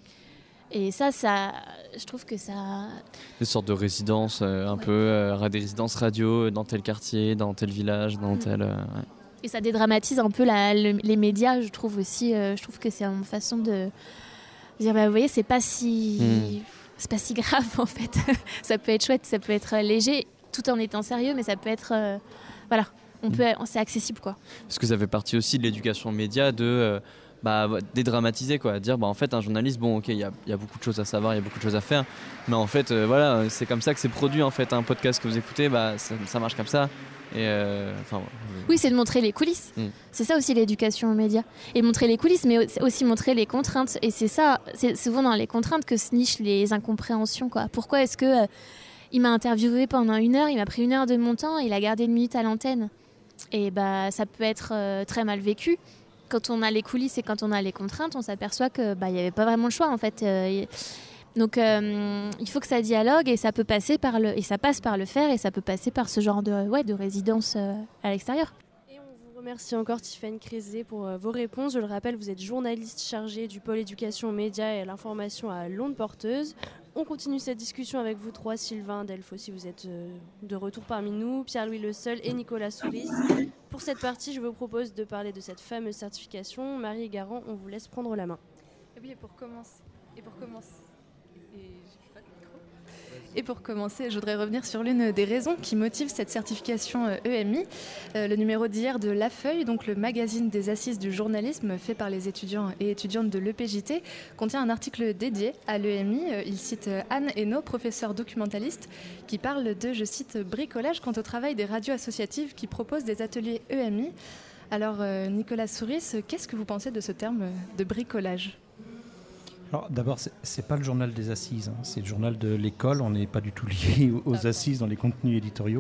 [SPEAKER 11] et ça, ça, je trouve que ça...
[SPEAKER 1] Des sortes de résidences, euh, un ouais. peu euh, des résidences radio dans tel quartier, dans tel village, dans mmh. tel... Euh, ouais.
[SPEAKER 11] Et ça dédramatise un peu la, le, les médias, je trouve aussi. Euh, je trouve que c'est une façon de... dire bah, vous voyez, c'est pas si mmh. c'est pas si grave en fait. Ça peut être chouette, ça peut être léger tout en étant sérieux, mais ça peut être euh, voilà, on mmh. peut c'est accessible quoi.
[SPEAKER 1] Parce que ça fait partie aussi de l'éducation média de euh, bah, dédramatiser quoi, dire bah en fait un journaliste bon ok il y a, y a beaucoup de choses à savoir, il y a beaucoup de choses à faire, mais en fait euh, voilà c'est comme ça que c'est produit en fait un podcast que vous écoutez bah ça, ça marche comme ça. Et euh, enfin, ouais.
[SPEAKER 11] Oui, c'est de montrer les coulisses. Mm. C'est ça aussi l'éducation aux médias. Et montrer les coulisses, mais aussi montrer les contraintes. Et c'est ça, c'est souvent dans les contraintes que se nichent les incompréhensions, quoi. Pourquoi est-ce que euh, il m'a interviewé pendant une heure, il m'a pris une heure de mon temps, il a gardé une minute à l'antenne. Et bah, ça peut être euh, très mal vécu. Quand on a les coulisses et quand on a les contraintes, on s'aperçoit que bah, y avait pas vraiment le choix, en fait. Euh, y... Donc euh, il faut que ça dialogue et ça peut passer par le et ça passe par le faire et ça peut passer par ce genre de ouais de résidence euh, à l'extérieur.
[SPEAKER 8] Et on vous remercie encore Tiffaine Crézé pour euh, vos réponses. Je le rappelle, vous êtes journaliste chargée du pôle éducation aux médias et à l'information à l'Onde Porteuse. On continue cette discussion avec vous trois, Sylvain Delphes si vous êtes euh, de retour parmi nous, Pierre-Louis Le Seul et Nicolas Souris. Pour cette partie, je vous propose de parler de cette fameuse certification. Marie Garand, on vous laisse prendre la main.
[SPEAKER 13] Et oui, et pour commencer, et pour commencer. Et pour commencer, je voudrais revenir sur l'une des raisons qui motive cette certification E M I. Euh, le numéro d'hier de La Feuille, donc le magazine des assises du journalisme fait par les étudiants et étudiantes de l'E P J T, contient un article dédié à l'E M I. Il cite Anne Hainaut, professeure documentaliste, qui parle de, je cite, bricolage quant au travail des radios associatives qui proposent des ateliers E M I. Alors, euh, Nicolas Souris, qu'est-ce que vous pensez de ce terme de bricolage ?
[SPEAKER 2] Alors, d'abord, c'est, c'est pas le journal des assises, hein. C'est le journal de l'école. On n'est pas du tout lié aux ah, assises dans les contenus éditoriaux.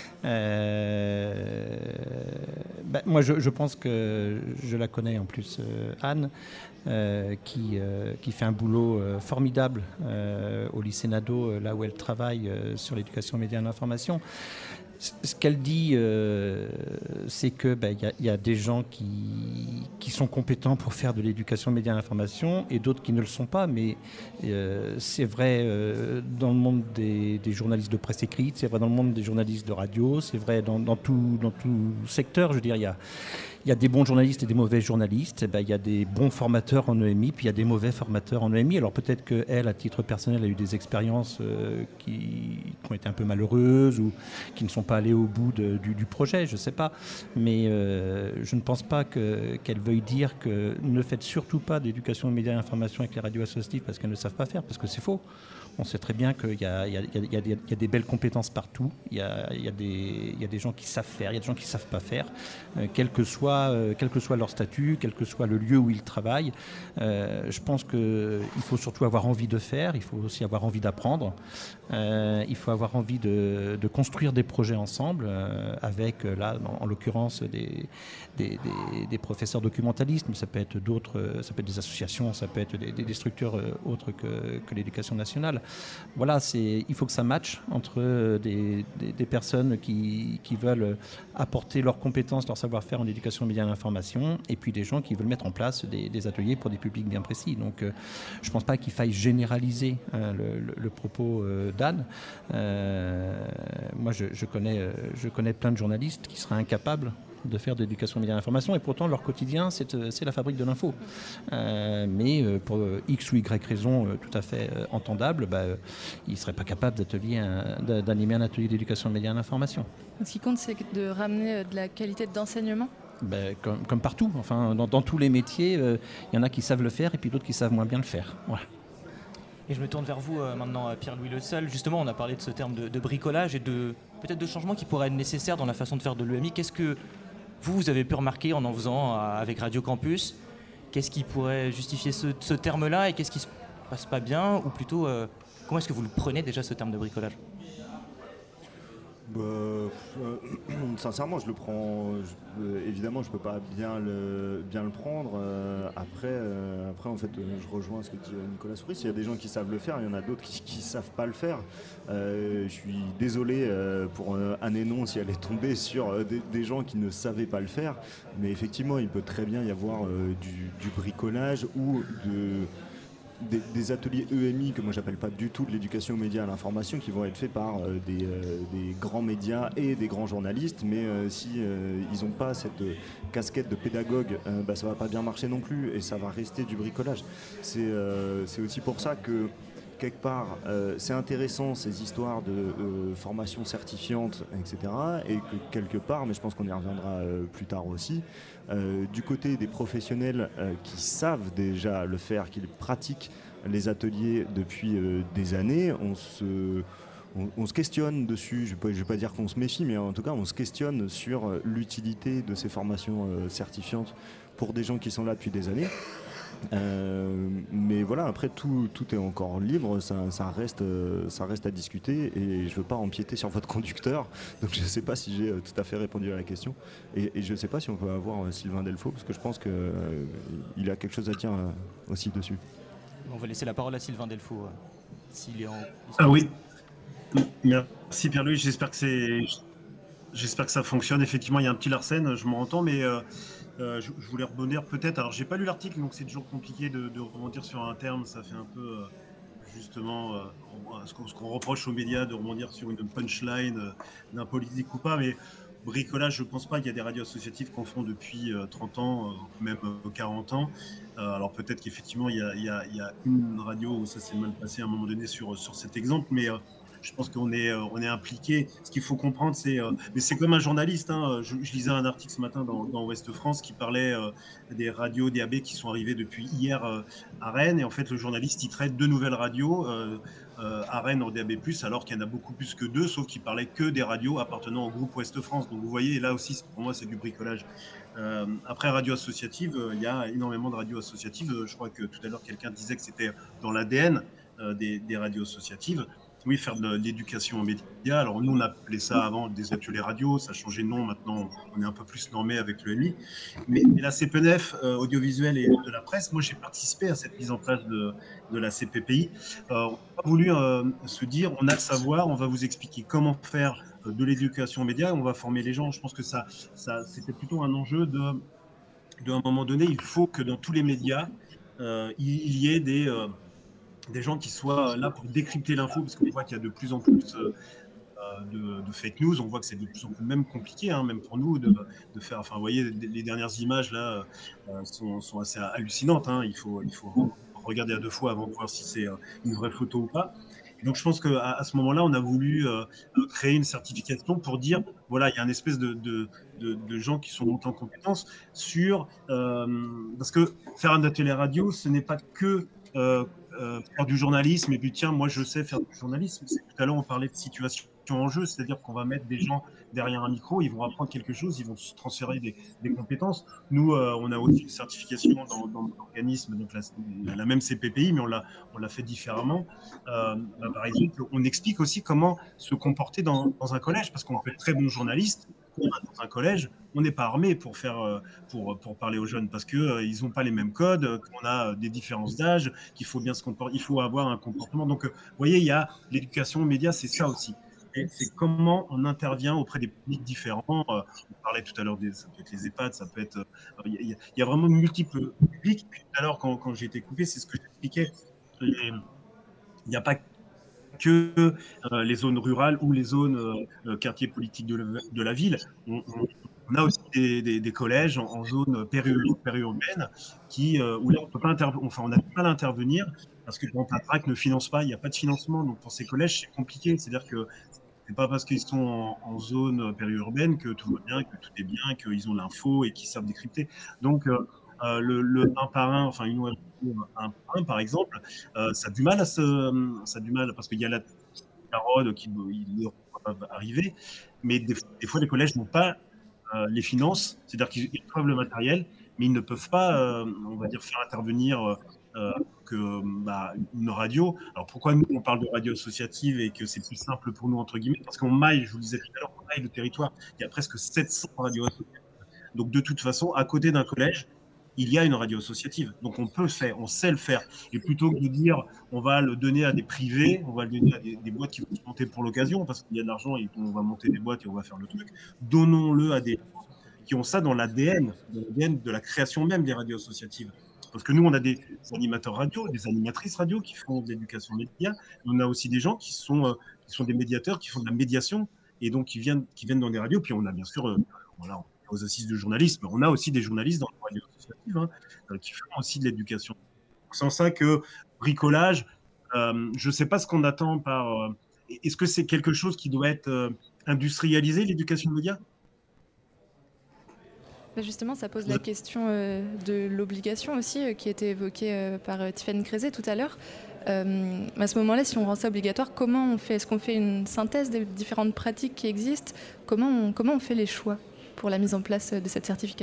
[SPEAKER 2] Euh, ben, moi, je, je pense que je la connais en plus, euh, Anne, euh, qui, euh, qui fait un boulot euh, formidable euh, au lycée Nadeau, euh, là où elle travaille euh, sur l'éducation média et l'information. Ce qu'elle dit, euh, c'est qu'il ben, y, y a des gens qui, qui sont compétents pour faire de l'éducation média et l'information et d'autres qui ne le sont pas. Mais euh, c'est vrai euh, dans le monde des, des journalistes de presse écrite, c'est vrai dans le monde des journalistes de radio, c'est vrai dans, dans, tout, dans tout secteur. Je veux dire, il y a, y a des bons journalistes et des mauvais journalistes. Il ben, y a des bons formateurs en E M I, puis il y a des mauvais formateurs en E M I. Alors peut-être qu'elle, à titre personnel, a eu des expériences euh, qui, qui ont été un peu malheureuses ou qui ne sont pas aller au bout de, du, du projet, je ne sais pas. Mais euh, je ne pense pas que, qu'elle veuille dire que ne faites surtout pas d'éducation aux médias et l'information avec les radios associatives parce qu'elles ne savent pas faire, parce que c'est faux. On sait très bien qu'il y a, il y a, il y a, il y a des belles compétences partout. Il y a, il y a des, il y a des gens qui savent faire, il y a des gens qui ne savent pas faire, euh, quel que soit, euh, quel que soit leur statut, quel que soit le lieu où ils travaillent. Euh, je pense qu'il faut surtout avoir envie de faire, il faut aussi avoir envie d'apprendre, euh, il faut avoir envie de, de construire des projets ensemble, euh, avec, là, en, en l'occurrence, des, des, des, des professeurs documentalistes, mais ça peut être d'autres, ça peut être des associations, ça peut être des, des structures autres que, que l'éducation nationale. Voilà, c'est, il faut que ça matche entre des, des, des personnes qui, qui veulent apporter leurs compétences, leur savoir-faire en éducation média et l'information, et puis des gens qui veulent mettre en place des, des ateliers pour des publics bien précis. Donc, euh, je ne pense pas qu'il faille généraliser hein, le, le, le propos euh, d'Anne. Euh, moi, je, je, connais, je connais plein de journalistes qui seraient incapables de faire de l'éducation média et l'information, et pourtant leur quotidien, c'est, c'est la fabrique de l'info. Euh, mais euh, pour X ou Y raison euh, tout à fait euh, entendable, bah, euh, ils ne seraient pas capables d'atelier un, d'animer un atelier d'éducation média et l'information.
[SPEAKER 13] Ce qui compte, c'est de ramener de la qualité d'enseignement.
[SPEAKER 2] Ben, comme, comme partout, enfin, dans, dans tous les métiers, il euh, y en a qui savent le faire et puis d'autres qui savent moins bien le faire. Voilà.
[SPEAKER 14] Et je me tourne vers vous euh, maintenant, Pierre-Louis Le Salle. Justement, on a parlé de ce terme de, de bricolage et de peut-être de changements qui pourraient être nécessaires dans la façon de faire de l'E M I. Qu'est-ce que vous, vous avez pu remarquer en en faisant euh, avec Radio Campus? Qu'est-ce qui pourrait justifier ce, ce terme-là et qu'est-ce qui se passe pas bien? Ou plutôt, euh, comment est-ce que vous le prenez déjà, ce terme de bricolage?
[SPEAKER 4] Bah, euh, sincèrement, je le prends. Je, euh, évidemment, je peux pas bien le bien le prendre. Euh, après, euh, après, en fait, euh, je rejoins ce que dit Nicolas Souris. Il y a des gens qui savent le faire, il y en a d'autres qui, qui savent pas le faire. Euh, je suis désolé euh, pour euh, un énon si elle est tombée sur euh, des, des gens qui ne savaient pas le faire. Mais effectivement, il peut très bien y avoir euh, du, du bricolage ou de Des, des ateliers E M I que moi j'appelle pas du tout de l'éducation aux médias et à l'information, qui vont être faits par euh, des, euh, des grands médias et des grands journalistes, mais euh, si euh, ils n'ont pas cette euh, casquette de pédagogue, euh, bah, ça va pas bien marcher non plus et ça va rester du bricolage. C'est, euh, c'est aussi pour ça que quelque part, euh, c'est intéressant ces histoires de euh, formation certifiante, et cetera. Et que quelque part, mais je pense qu'on y reviendra euh, plus tard aussi, euh, du côté des professionnels euh, qui savent déjà le faire, qui pratiquent les ateliers depuis euh, des années, on se, on, on se questionne dessus. Je ne vais, vais pas dire qu'on se méfie, mais en tout cas, on se questionne sur l'utilité de ces formations euh, certifiantes pour des gens qui sont là depuis des années. Euh, mais voilà, après tout, tout est encore libre, ça, ça, reste, ça reste à discuter et je ne veux pas empiéter sur votre conducteur, donc je ne sais pas si j'ai tout à fait répondu à la question et, et je ne sais pas si on peut avoir Sylvain Delfaux parce que je pense qu'il euh, a quelque chose à dire euh, aussi dessus.
[SPEAKER 14] On va laisser la parole à Sylvain Delfaux euh, s'il est en...
[SPEAKER 15] Ah oui, merci Pierre-Louis, j'espère que, c'est... j'espère que ça fonctionne. Effectivement, il y a un petit Larsen, je m'en entends, mais euh, Euh, je, je voulais rebondir peut-être, alors j'ai pas lu l'article donc c'est toujours compliqué de, de rebondir sur un terme, ça fait un peu euh, justement euh, ce, qu'on, ce qu'on reproche aux médias de rebondir sur une punchline euh, d'un politique ou pas, mais bricolage je pense pas, qu'il y a des radios associatives qu'on font depuis euh, trente ans, euh, même euh, quarante ans, euh, alors peut-être qu'effectivement il y a, il y, a, il y a une radio où ça s'est mal passé à un moment donné sur, sur cet exemple, mais euh, je pense qu'on est, euh, on est impliqué. Ce qu'il faut comprendre, c'est, euh, mais c'est comme un journaliste. Hein, je, je lisais un article ce matin dans, dans Ouest France qui parlait euh, des radios D A B qui sont arrivées depuis hier euh, à Rennes. Et en fait, le journaliste titrait deux nouvelles radios euh, euh, à Rennes en D A B plus, alors qu'il y en a beaucoup plus que deux, sauf qu'il parlait que des radios appartenant au groupe Ouest France. Donc vous voyez, là aussi, pour moi, c'est du bricolage. Euh, après, radio associative, euh, il y a énormément de radios associatives. Euh, je crois que tout à l'heure, quelqu'un disait que c'était dans l'A D N euh, des, des radios associatives. Oui, faire de l'éducation aux médias. Alors nous, on appelait ça avant des ateliers radio, ça a changé de nom, maintenant on est un peu plus normé avec l'E M I. Mais, mais la C P N F, euh, audiovisuel et de la presse, moi j'ai participé à cette mise en place de, de la C P P I. Euh, on a voulu euh, se dire, on a le savoir, on va vous expliquer comment faire de l'éducation aux médias, on va former les gens. Je pense que ça, ça c'était plutôt un enjeu de, de, à un moment donné, il faut que dans tous les médias, euh, il y ait des... Euh, des gens qui soient là pour décrypter l'info, parce qu'on voit qu'il y a de plus en plus euh, de, de fake news, on voit que c'est de plus en plus même compliqué, hein, même pour nous, de, de faire, enfin vous voyez, les dernières images là euh, sont, sont assez hallucinantes, hein, il faut, il faut regarder à deux fois avant de voir si c'est une vraie photo ou pas. Et donc je pense qu'à à ce moment-là, on a voulu euh, créer une certification pour dire, voilà, il y a une espèce de, de, de, de gens qui sont montés en compétence sur, euh, parce que faire un atelier radio, ce n'est pas que euh, Euh, faire du journalisme et puis tiens moi je sais faire du journalisme. C'est, tout à l'heure on parlait de situation en jeu, c'est-à-dire qu'on va mettre des gens derrière un micro, ils vont apprendre quelque chose, ils vont se transférer des, des compétences. Nous euh, on a aussi une certification dans, dans l'organisme, donc la, la même C P P I mais on l'a, on l'a fait différemment. Euh, bah, par exemple on explique aussi comment se comporter dans, dans un collège, parce qu'on peut être très bon journaliste dans un collège, on n'est pas armé pour faire, pour, pour parler aux jeunes, parce que euh, ils n'ont pas les mêmes codes, qu'on a des différences d'âge, qu'il faut bien se comporter, il faut avoir un comportement. Donc, euh, vous voyez, il y a l'éducation aux médias, c'est ça aussi. Et c'est comment on intervient auprès des publics différents. Euh, on parlait tout à l'heure des, ça peut être les EHPAD, ça peut être, il euh, y, y a vraiment multiples publics. Puis tout à l'heure, quand, quand j'ai été coupé, c'est ce que j'expliquais. Il n'y a pas que euh, les zones rurales ou les zones euh, quartiers politiques de, la, de la ville. On, on, on a aussi des, des, des collèges en, en zone périurbaine qui, euh, où là, on peut pas intervenir, enfin, on a du mal à intervenir parce que quand la T R A C ne finance pas, il n'y a pas de financement. Donc pour ces collèges, c'est compliqué. C'est-à-dire que c'est pas parce qu'ils sont en, en zone périurbaine que tout va bien, que tout est bien, qu'ils ont l'info et qu'ils savent décrypter. Donc euh, euh, le, le un par un, enfin une un par un par exemple, euh, ça a du mal à se, ça a du mal parce qu'il y a la carotte qui doit arriver, mais des, des fois les collèges n'ont pas euh, les finances, c'est-à-dire qu'ils reçoivent le matériel, mais ils ne peuvent pas, euh, on va dire, faire intervenir euh, que bah, une radio. Alors pourquoi nous on parle de radio associative et que c'est plus simple pour nous entre guillemets, parce qu'on maille, je vous le disais tout à l'heure, on maille le territoire. Il y a presque sept cents radios associatives. Donc de toute façon, à côté d'un collège, il y a une radio associative. Donc on peut le faire, on sait le faire. Et plutôt que de dire on va le donner à des privés, on va le donner à des, des boîtes qui vont se monter pour l'occasion, parce qu'il y a de l'argent et on va monter des boîtes et on va faire le truc, donnons-le à des gens qui ont ça dans l'A D N, dans l'A D N de la création même des radios associatives. Parce que nous, on a des animateurs radio, des animatrices radio qui font de l'éducation média. On a aussi des gens qui sont, euh, qui sont des médiateurs, qui font de la médiation et donc qui viennent, qui viennent dans des radios. Puis on a bien sûr, euh, voilà, aux assises du journalisme, on a aussi des journalistes dans les radios associatives hein, euh, qui font aussi de l'éducation. C'est en ça que bricolage, euh, je ne sais pas ce qu'on attend par... Euh, est-ce que c'est quelque chose qui doit être euh, industrialisé, l'éducation média ?
[SPEAKER 13] Justement, ça pose la question euh, de l'obligation aussi, euh, qui a été évoquée euh, par euh, Tiffaine Crézé tout à l'heure. Euh, à ce moment-là, si on rend ça obligatoire, comment on fait ? Est-ce qu'on fait une synthèse des différentes pratiques qui existent ? Comment on, comment on fait les choix pour la mise en place de cette certification ?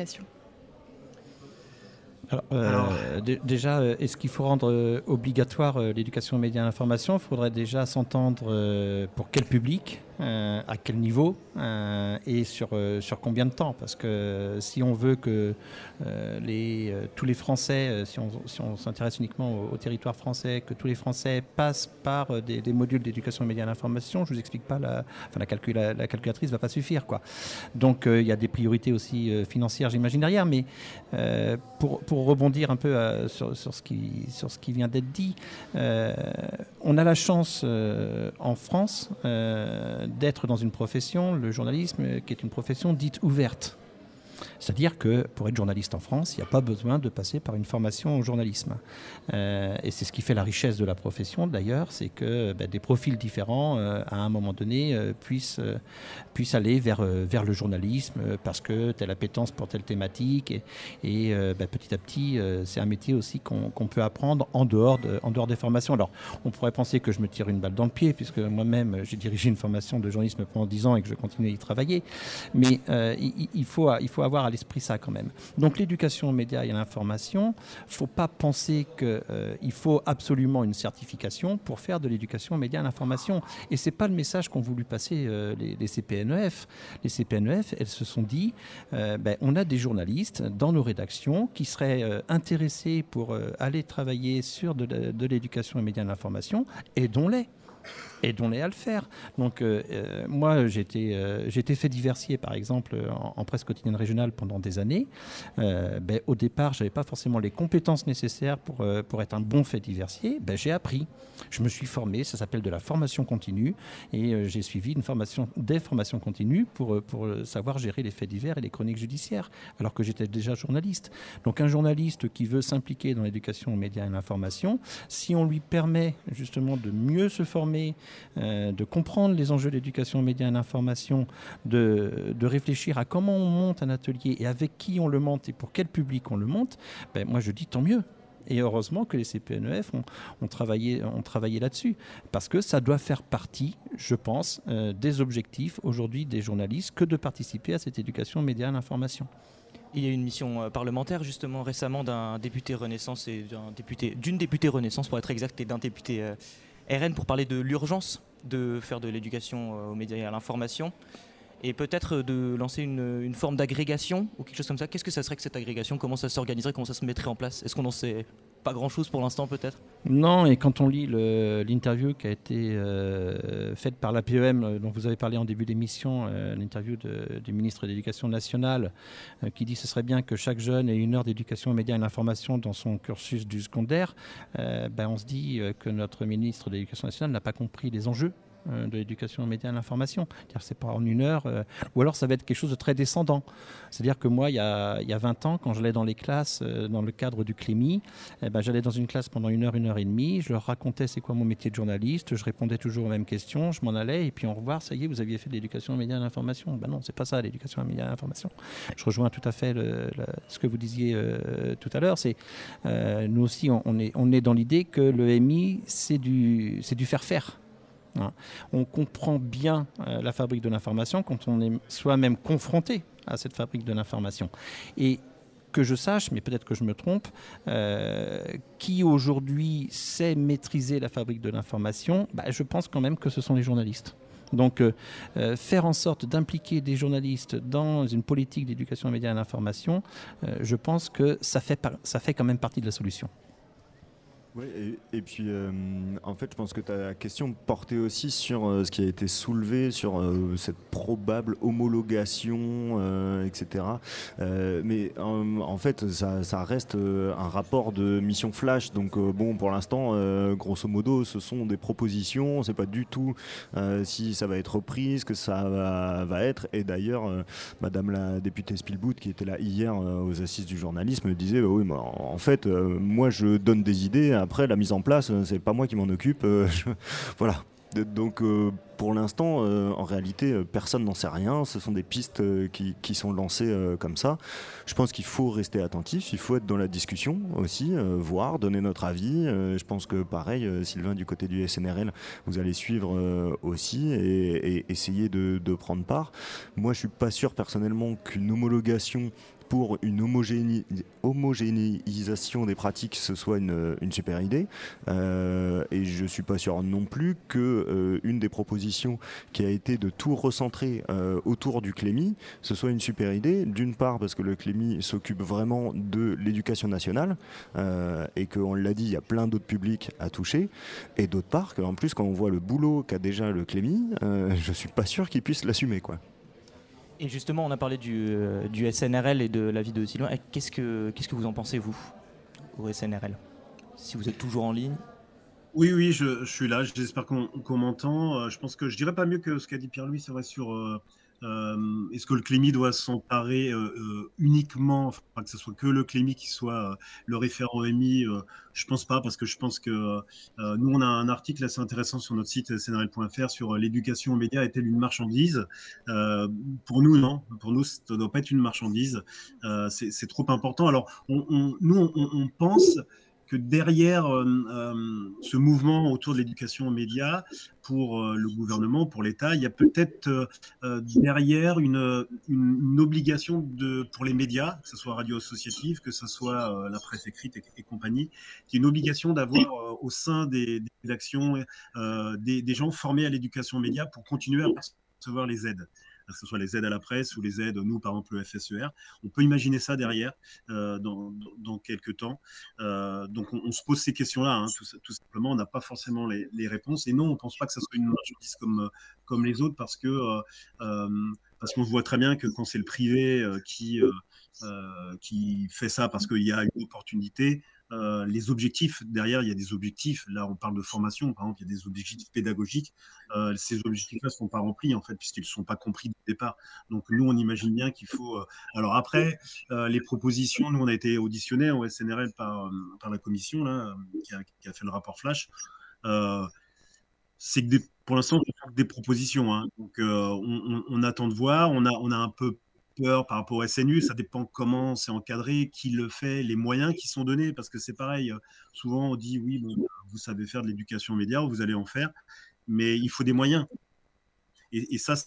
[SPEAKER 2] Alors, euh, Alors... D- déjà, est-ce qu'il faut rendre euh, obligatoire euh, l'éducation aux médias et à l'information ? Il faudrait déjà s'entendre euh, pour quel public, euh, à quel niveau euh, et sur, euh, sur combien de temps. Parce que si on veut que euh, les, euh, tous les Français, euh, si, on, si on s'intéresse uniquement au, au territoire français, que tous les Français passent par euh, des, des modules d'éducation aux médias et à l'information, je ne vous explique pas, la, enfin, la, calcula, la calculatrice ne va pas suffire, quoi. Donc euh, il y a des priorités aussi euh, financières, j'imagine, derrière. Mais euh, pour, pour Pour rebondir un peu à, sur, sur, ce qui, sur ce qui vient d'être dit, euh, on a la chance euh, en France euh, d'être dans une profession, le journalisme, qui est une profession dite ouverte. C'est-à-dire que pour être journaliste en France, il n'y a pas besoin de passer par une formation au journalisme. Euh, et c'est ce qui fait la richesse de la profession d'ailleurs, c'est que ben, des profils différents, euh, à un moment donné, euh, puissent, euh, puissent aller vers, euh, vers le journalisme euh, parce que telle appétence pour telle thématique. Et, et euh, ben, petit à petit, euh, c'est un métier aussi qu'on, qu'on peut apprendre en dehors, de, en dehors des formations. Alors, on pourrait penser que je me tire une balle dans le pied, puisque moi-même, j'ai dirigé une formation de journalisme pendant dix ans et que je continue à y travailler. Mais euh, il, il, faut, il faut avoir à l'esprit ça quand même. Donc l'éducation aux médias et à l'information, il ne faut pas penser qu'il euh, faut absolument une certification pour faire de l'éducation aux médias et à l'information. Et ce n'est pas le message qu'ont voulu passer euh, les, les C P N E F. Les C P N E F, elles se sont dit, euh, ben, on a des journalistes dans nos rédactions qui seraient euh, intéressés pour euh, aller travailler sur de, de l'éducation aux médias et à l'information, aidons-les. Aidons-les à le faire. Donc, euh, euh, moi, j'ai été, euh, j'ai été fait diversier, par exemple, en, en presse quotidienne régionale pendant des années. Euh, ben, au départ, je n'avais pas forcément les compétences nécessaires pour, euh, pour être un bon fait diversier. Ben, j'ai appris. Je me suis formé. Ça s'appelle de la formation continue. Et euh, j'ai suivi une formation, des formations continues pour, pour savoir gérer les faits divers et les chroniques judiciaires, alors que j'étais déjà journaliste. Donc, un journaliste qui veut s'impliquer dans l'éducation aux médias et à l'information, si on lui permet justement de mieux se former, Euh, de comprendre les enjeux de l'éducation aux médias et à l'information, de, de réfléchir à comment on monte un atelier et avec qui on le monte et pour quel public on le monte, ben moi je dis tant mieux. Et heureusement que les C P N E F ont, ont, travaillé, ont travaillé là-dessus, parce que ça doit faire partie, je pense, euh, des objectifs aujourd'hui des journalistes que de participer à cette éducation aux médias et à l'information.
[SPEAKER 14] Il y a eu une mission parlementaire justement récemment d'un député Renaissance et d'un député, d'une députée Renaissance pour être exact et d'un député euh, R N pour parler de l'urgence de faire de l'éducation aux médias et à l'information et peut-être de lancer une, une forme d'agrégation ou quelque chose comme ça. Qu'est-ce que ça serait que cette agrégation ? Comment ça s'organiserait ? Comment ça se mettrait en place ? Est-ce qu'on en sait pas grand-chose pour l'instant peut-être ?
[SPEAKER 2] Non, et quand on lit le, l'interview qui a été euh, faite par l'A P E M, dont vous avez parlé en début d'émission, euh, l'interview de, du ministre de l'Éducation nationale, euh, qui dit que ce serait bien que chaque jeune ait une heure d'éducation aux médias et à l'information dans son cursus du secondaire, euh, ben on se dit que notre ministre de l'Éducation nationale n'a pas compris les enjeux de l'éducation aux médias et à l'information. C'est-à-dire que c'est pas en une heure, euh, ou alors ça va être quelque chose de très descendant. C'est-à-dire que moi, il y a, il y a vingt ans, quand j'allais dans les classes, euh, dans le cadre du Clémy, eh ben, j'allais dans une classe pendant une heure, une heure et demie, je leur racontais c'est quoi mon métier de journaliste, je répondais toujours aux mêmes questions, je m'en allais, et puis au revoir, ça y est, vous aviez fait de l'éducation aux médias et à l'information. Ben non, c'est pas ça, l'éducation aux médias et à l'information. Je rejoins tout à fait le, le, ce que vous disiez euh, tout à l'heure. C'est, euh, nous aussi, on, on, est, on est dans l'idée que le M I, c'est du, c'est du faire-faire. On comprend bien euh, la fabrique de l'information quand on est soi-même confronté à cette fabrique de l'information. Et que je sache, mais peut-être que je me trompe, euh, qui aujourd'hui sait maîtriser la fabrique de l'information, bah, je pense quand même que ce sont les journalistes. Donc euh, euh, faire en sorte d'impliquer des journalistes dans une politique d'éducation aux médias et à l'information, euh, je pense que ça fait, par- ça fait quand même partie de la solution.
[SPEAKER 4] Oui, et, et puis euh, en fait, je pense que ta question portait aussi sur euh, ce qui a été soulevé, sur euh, cette probable homologation, euh, et cetera. Euh, mais euh, en fait, ça, ça reste euh, un rapport de mission flash. Donc euh, bon, pour l'instant, euh, grosso modo, ce sont des propositions. On ne sait pas du tout euh, si ça va être repris, ce que ça va, va être. Et d'ailleurs, euh, Madame la députée Spielbout, qui était là hier euh, aux Assises du journalisme, disait bah oui, bah, en fait, euh, moi, je donne des idées. Après, la mise en place, c'est pas moi qui m'en occupe. Euh, je... Voilà. Donc, euh, pour l'instant, euh, en réalité, euh, personne n'en sait rien. Ce sont des pistes euh, qui, qui sont lancées euh, comme ça. Je pense qu'il faut rester attentif. Il faut être dans la discussion aussi, euh, voir, donner notre avis. Euh, je pense que, pareil, euh, Sylvain, du côté du S N R L, vous allez suivre euh, aussi et, et essayer de, de prendre part. Moi, je suis pas sûr personnellement qu'une homologation pour une homogéné- homogénéisation des pratiques, ce soit une, une super idée. Euh, et je ne suis pas sûr non plus qu'une euh, des propositions qui a été de tout recentrer euh, autour du Clémy, ce soit une super idée. D'une part, parce que le Clémy s'occupe vraiment de l'éducation nationale euh, et qu'on l'a dit, il y a plein d'autres publics à toucher. Et d'autre part, qu'en plus, quand on voit le boulot qu'a déjà le Clémy, euh, je ne suis pas sûr qu'il puisse l'assumer, quoi.
[SPEAKER 14] Et justement, on a parlé du, euh, du S N R L et de l'avis de Sylvain. Qu'est-ce que, qu'est-ce que vous en pensez, vous, au S N R L ? Si vous êtes toujours en ligne ?
[SPEAKER 15] Oui, oui, je, je suis là. J'espère qu'on, qu'on m'entend. Euh, je pense que je dirais pas mieux que ce qu'a dit Pierre-Louis, c'est vrai, sur euh, euh, est-ce que le Clémy doit s'emparer euh, euh, uniquement, enfin, que ce soit que le Clémy qui soit euh, le référent M I. Euh, je pense pas, parce que je pense que euh, nous, on a un article assez intéressant sur notre site S N R L point F R sur euh, l'éducation aux médias est-elle une marchandise ? Euh, Pour nous, non. Pour nous, ça ne doit pas être une marchandise. Euh, c'est, c'est trop important. Alors, on, on, nous, on, on pense que derrière euh, euh, ce mouvement autour de l'éducation aux médias, pour euh, le gouvernement, pour l'État, il y a peut-être euh, derrière une, une, une obligation de, pour les médias, que ce soit radio associative, que ce soit euh, la presse écrite et, et compagnie, qui est une obligation d'avoir euh, au sein des, des rédactions euh, des, des gens formés à l'éducation aux médias pour continuer à recevoir les aides, que ce soit les aides à la presse ou les aides, nous, par exemple, le F S E R. On peut imaginer ça derrière euh, dans, dans, dans quelques temps. Euh, donc, on, on se pose ces questions-là, hein, tout, tout simplement. On n'a pas forcément les, les réponses. Et non, on ne pense pas que ça soit une marchandise comme, comme les autres, parce que euh, euh, parce qu'on voit très bien que quand c'est le privé euh, qui, euh, euh, qui fait ça parce qu'il y a une opportunité, Euh, les objectifs, derrière, il y a des objectifs. Là, on parle de formation, par exemple, il y a des objectifs pédagogiques. Euh, ces objectifs-là ne sont pas remplis, en fait, puisqu'ils ne sont pas compris dès le départ. Donc, nous, on imagine bien qu'il faut... Euh... Alors après, euh, les propositions, nous, on a été auditionnés au S N R L par, euh, par la commission, là, qui a, qui a fait le rapport Flash. Euh, c'est que des, pour l'instant, c'est des propositions. Hein. Donc, euh, on, on, on attend de voir. On a, on a un peu peur par rapport au S N U, ça dépend comment c'est encadré, qui le fait, les moyens qui sont donnés, parce que c'est pareil, souvent on dit oui, bon, vous savez faire de l'éducation aux médias, vous allez en faire, mais il faut des moyens. Et, et ça,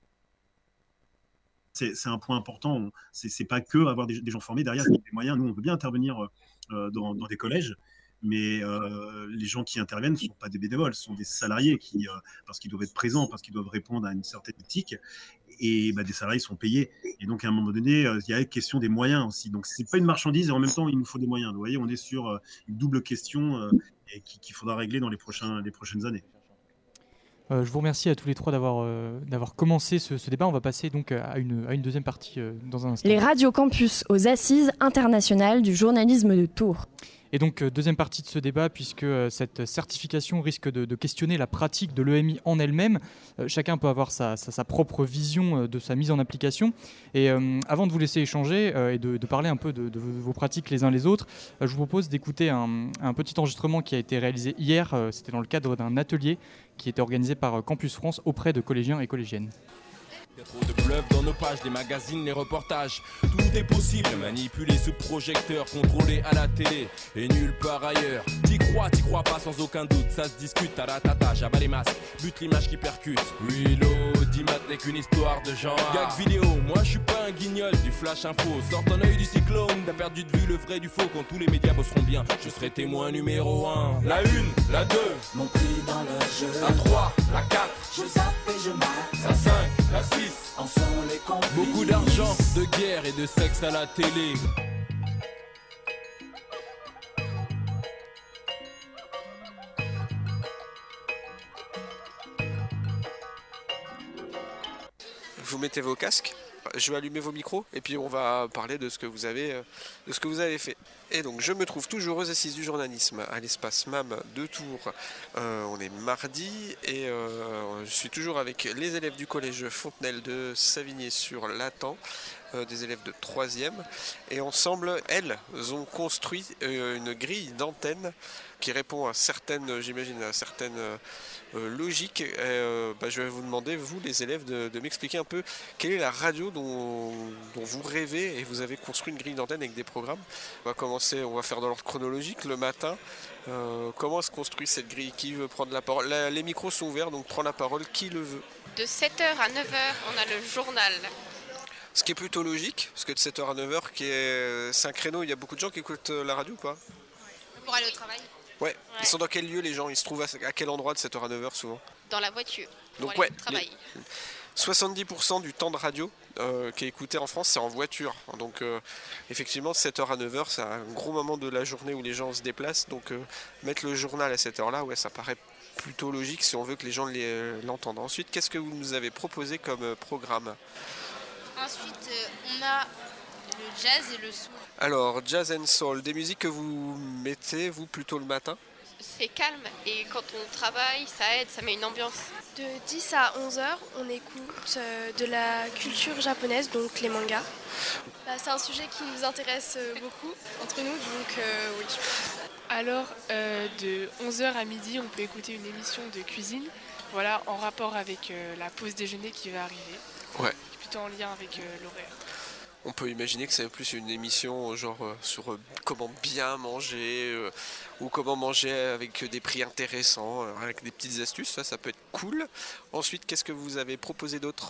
[SPEAKER 15] c'est, c'est un point important, c'est, c'est pas que avoir des, des gens formés, derrière, il y a des moyens, nous on veut bien intervenir euh, dans, dans des collèges, mais euh, les gens qui interviennent ne sont pas des bénévoles, ce sont des salariés qui, euh, parce qu'ils doivent être présents, parce qu'ils doivent répondre à une certaine éthique, et bah, des salariés sont payés. Et donc à un moment donné, euh, il y a la question des moyens aussi. Donc c'est pas une marchandise et en même temps il nous faut des moyens. Vous voyez, on est sur euh, une double question euh, et qu'il qu'il faudra régler dans les, prochains, les prochaines années.
[SPEAKER 7] Euh, je vous remercie à tous les trois d'avoir euh, d'avoir commencé ce, ce débat. On va passer donc à une, à une deuxième partie euh, dans un instant.
[SPEAKER 6] Les radios campus aux assises internationales du journalisme de Tours.
[SPEAKER 7] Et donc, euh, deuxième partie de ce débat, puisque euh, cette certification risque de, de questionner la pratique de l'E M I en elle-même. Euh, chacun peut avoir sa, sa, sa propre vision euh, de sa mise en application. Et euh, avant de vous laisser échanger euh, et de, de parler un peu de, de vos pratiques les uns les autres, euh, je vous propose d'écouter un, un petit enregistrement qui a été réalisé hier. Euh, c'était dans le cadre d'un atelier qui était organisé par Campus France auprès de collégiens et collégiennes.
[SPEAKER 16] Y'a trop de bluff dans nos pages, les magazines, les reportages. Tout est possible, manipulé sous projecteur, contrôlé à la télé et nulle part ailleurs. T'y crois, t'y crois pas sans aucun doute, ça se discute à la tata, j'abats les masques, bute l'image qui percute. Reload, Dimat n'est qu'une histoire de genre. Gag vidéo, moi je suis pas un guignol du flash info. Sors ton œil du cyclone, t'as perdu de vue le vrai du faux. Quand tous les médias bosseront bien, je serai témoin numéro un. La une, la deux, mon prix dans le jeu. La trois, la quatre, je zappe et je mate. La cinq, la six. En sont les complices. Beaucoup d'argent, de guerre et de sexe à la télé.
[SPEAKER 17] Vous mettez vos casques, je vais allumer vos micros et puis on va parler de ce que vous avez, de ce que vous avez fait. Et donc je me trouve toujours aux assises du journalisme à l'espace M A M de Tours. Euh, on est mardi et euh, je suis toujours avec les élèves du collège Fontenelle de Savigny-sur-Latan, euh, des élèves de troisième. Et ensemble, elles ont construit euh, une grille d'antenne qui répond à certaines, j'imagine, à certaines euh, logiques. Et, euh, bah, je vais vous demander, vous les élèves, de, de m'expliquer un peu quelle est la radio dont, dont vous rêvez et vous avez construit une grille d'antenne avec des programmes. On va commencer, on va faire dans l'ordre chronologique. Le matin, euh, comment se construit cette grille? Qui veut prendre la parole? la, Les micros sont ouverts, donc prends la parole, qui le veut?
[SPEAKER 18] De sept heures à neuf heures, on a le journal.
[SPEAKER 17] Ce qui est plutôt logique, parce que de sept heures à neuf heures, qui est, c'est un créneau, il y a beaucoup de gens qui écoutent la radio ou pas?
[SPEAKER 18] Pour aller au travail.
[SPEAKER 17] Ouais. ouais. Ils sont dans quel lieu les gens? Ils se trouvent à, à quel endroit de sept heures à neuf heures souvent?
[SPEAKER 18] Dans la voiture.
[SPEAKER 17] Donc
[SPEAKER 18] pour
[SPEAKER 17] ouais.
[SPEAKER 18] aller au travail.
[SPEAKER 17] Les... soixante-dix pour cent du temps de radio euh, qui est écouté en France, c'est en voiture. Donc euh, effectivement, sept heures à neuf heures, c'est un gros moment de la journée où les gens se déplacent. Donc euh, mettre le journal à cette heure-là, ouais, ça paraît plutôt logique si on veut que les gens les, euh, l'entendent. Ensuite, qu'est-ce que vous nous avez proposé comme euh, programme?
[SPEAKER 18] Ensuite, euh, on a le jazz et le soul.
[SPEAKER 17] Alors, jazz and soul, des musiques que vous mettez, vous, plutôt le matin?
[SPEAKER 18] C'est calme et quand on travaille, ça aide, ça met une ambiance.
[SPEAKER 19] De dix à onze heures, on écoute euh, de la culture japonaise, donc les mangas. Bah, c'est un sujet qui nous intéresse beaucoup entre nous, donc euh, oui.
[SPEAKER 20] Alors, euh, de onze heures à midi, on peut écouter une émission de cuisine, voilà, en rapport avec euh, la pause déjeuner qui va arriver.
[SPEAKER 17] Ouais.
[SPEAKER 20] Plutôt en lien avec euh, l'horaire.
[SPEAKER 17] On peut imaginer que c'est plus une émission genre euh, sur euh, comment bien manger euh, ou comment manger avec des prix intéressants, euh, avec des petites astuces, ça, ça peut être cool. Ensuite, qu'est-ce que vous avez proposé d'autre?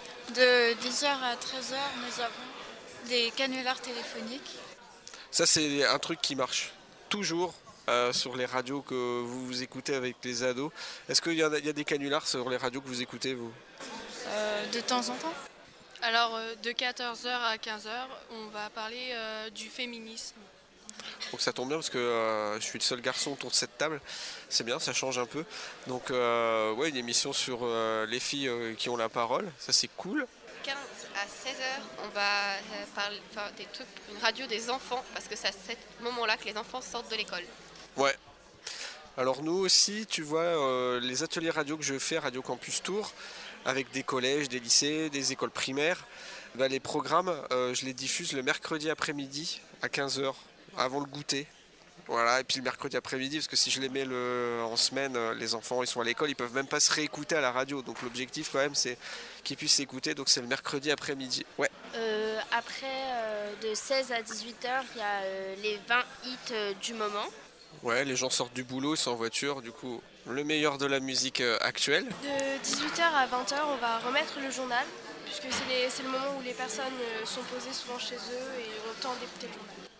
[SPEAKER 12] De dix heures à treize heures, nous avons des canulars téléphoniques.
[SPEAKER 17] Ça, c'est un truc qui marche toujours euh, sur les radios que vous écoutez avec les ados. Est-ce qu'il y, a, il y a des canulars sur les radios que vous écoutez, vous?
[SPEAKER 12] euh, De temps en temps.
[SPEAKER 20] Alors, euh, de quatorze heures à quinze heures, on va parler euh, du féminisme.
[SPEAKER 17] Donc ça tombe bien parce que euh, je suis le seul garçon autour de cette table. C'est bien, ça change un peu. Donc, euh, ouais, une émission sur euh, les filles euh, qui ont la parole, ça c'est cool.
[SPEAKER 18] quinze à seize heures, on va euh, parler enfin, des trucs, une radio des enfants, parce que c'est à ce moment-là que les enfants sortent de l'école.
[SPEAKER 17] Ouais. Alors nous aussi, tu vois, euh, les ateliers radio que je fais à Radio Campus Tours, avec des collèges, des lycées, des écoles primaires, bah, les programmes, euh, je les diffuse le mercredi après-midi à quinze heures, avant le goûter. Voilà, et puis le mercredi après-midi, parce que si je les mets le, en semaine, euh, les enfants ils sont à l'école, ils peuvent même pas se réécouter à la radio. Donc l'objectif quand même c'est qu'ils puissent s'écouter, donc c'est le mercredi après-midi. Ouais.
[SPEAKER 21] Euh, après, euh, de seize à dix-huit heures, il y a euh, les vingt hits euh, du moment.
[SPEAKER 17] Ouais, les gens sortent du boulot, ils sont en voiture, du coup le meilleur de la musique euh, actuelle.
[SPEAKER 19] De dix-huit heures à vingt heures, on va remettre le journal, puisque c'est, les, c'est le moment où les personnes euh, sont posées souvent chez eux et ont le temps d'écouter le journal.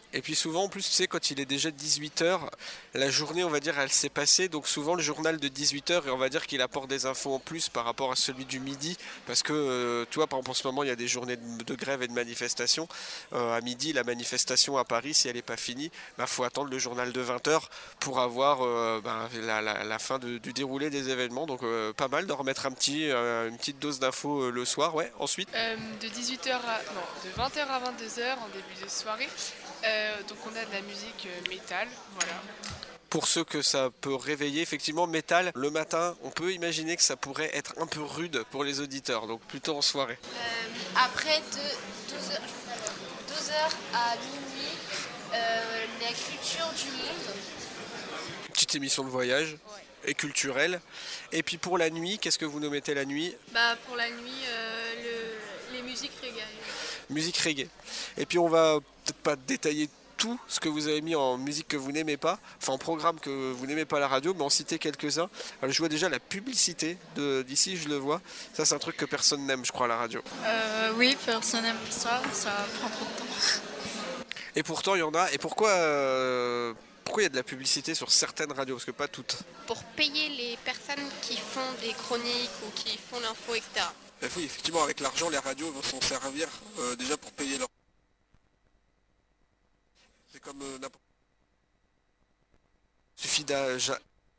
[SPEAKER 17] Et puis souvent, en plus, tu sais, quand il est déjà dix-huit heures, la journée, on va dire, elle s'est passée. Donc souvent, le journal de dix-huit heures, et on va dire qu'il apporte des infos en plus par rapport à celui du midi. Parce que, euh, tu vois, par exemple, en ce moment, il y a des journées de, de grève et de manifestation. Euh, à midi, la manifestation à Paris, si elle n'est pas finie, bah, faut attendre le journal de vingt heures pour avoir euh, bah, la, la, la fin de, du déroulé des événements. Donc euh, pas mal de remettre un petit, euh, une petite dose d'infos euh, le soir. Ouais, ensuite
[SPEAKER 20] euh, De dix-huit heures à, non, de vingt heures à vingt-deux heures en début de soirée. Euh, donc on a de la musique euh, métal, voilà.
[SPEAKER 17] Pour ceux que ça peut réveiller, effectivement, métal, le matin, on peut imaginer que ça pourrait être un peu rude pour les auditeurs, donc plutôt en soirée.
[SPEAKER 21] Euh, après de douze heures à minuit, euh, la culture du monde.
[SPEAKER 17] Petite émission de voyage ouais. Et culturelle. Et puis pour la nuit, qu'est-ce que vous nous mettez la nuit ?
[SPEAKER 3] Bah pour la nuit, euh, le, les musiques reggae.
[SPEAKER 17] Musique reggae. Et puis on va peut-être pas détailler tout ce que vous avez mis en musique que vous n'aimez pas, enfin en programme que vous n'aimez pas à la radio, mais en citer quelques-uns. Alors, je vois déjà la publicité de, d'ici, je le vois. Ça, c'est un truc que personne n'aime, je crois, à la radio.
[SPEAKER 3] Euh, oui, personne n'aime ça, ça prend trop de temps.
[SPEAKER 17] Et pourtant, il y en a. Et pourquoi euh, pourquoi il y a de la publicité sur certaines radios ? Parce que pas toutes.
[SPEAKER 18] Pour payer les personnes qui font des chroniques ou qui font l'info, et cetera.
[SPEAKER 17] Et oui, effectivement, avec l'argent, les radios vont s'en servir euh, déjà pour payer leur... C'est comme euh, n'importe... Il suffit d'âge...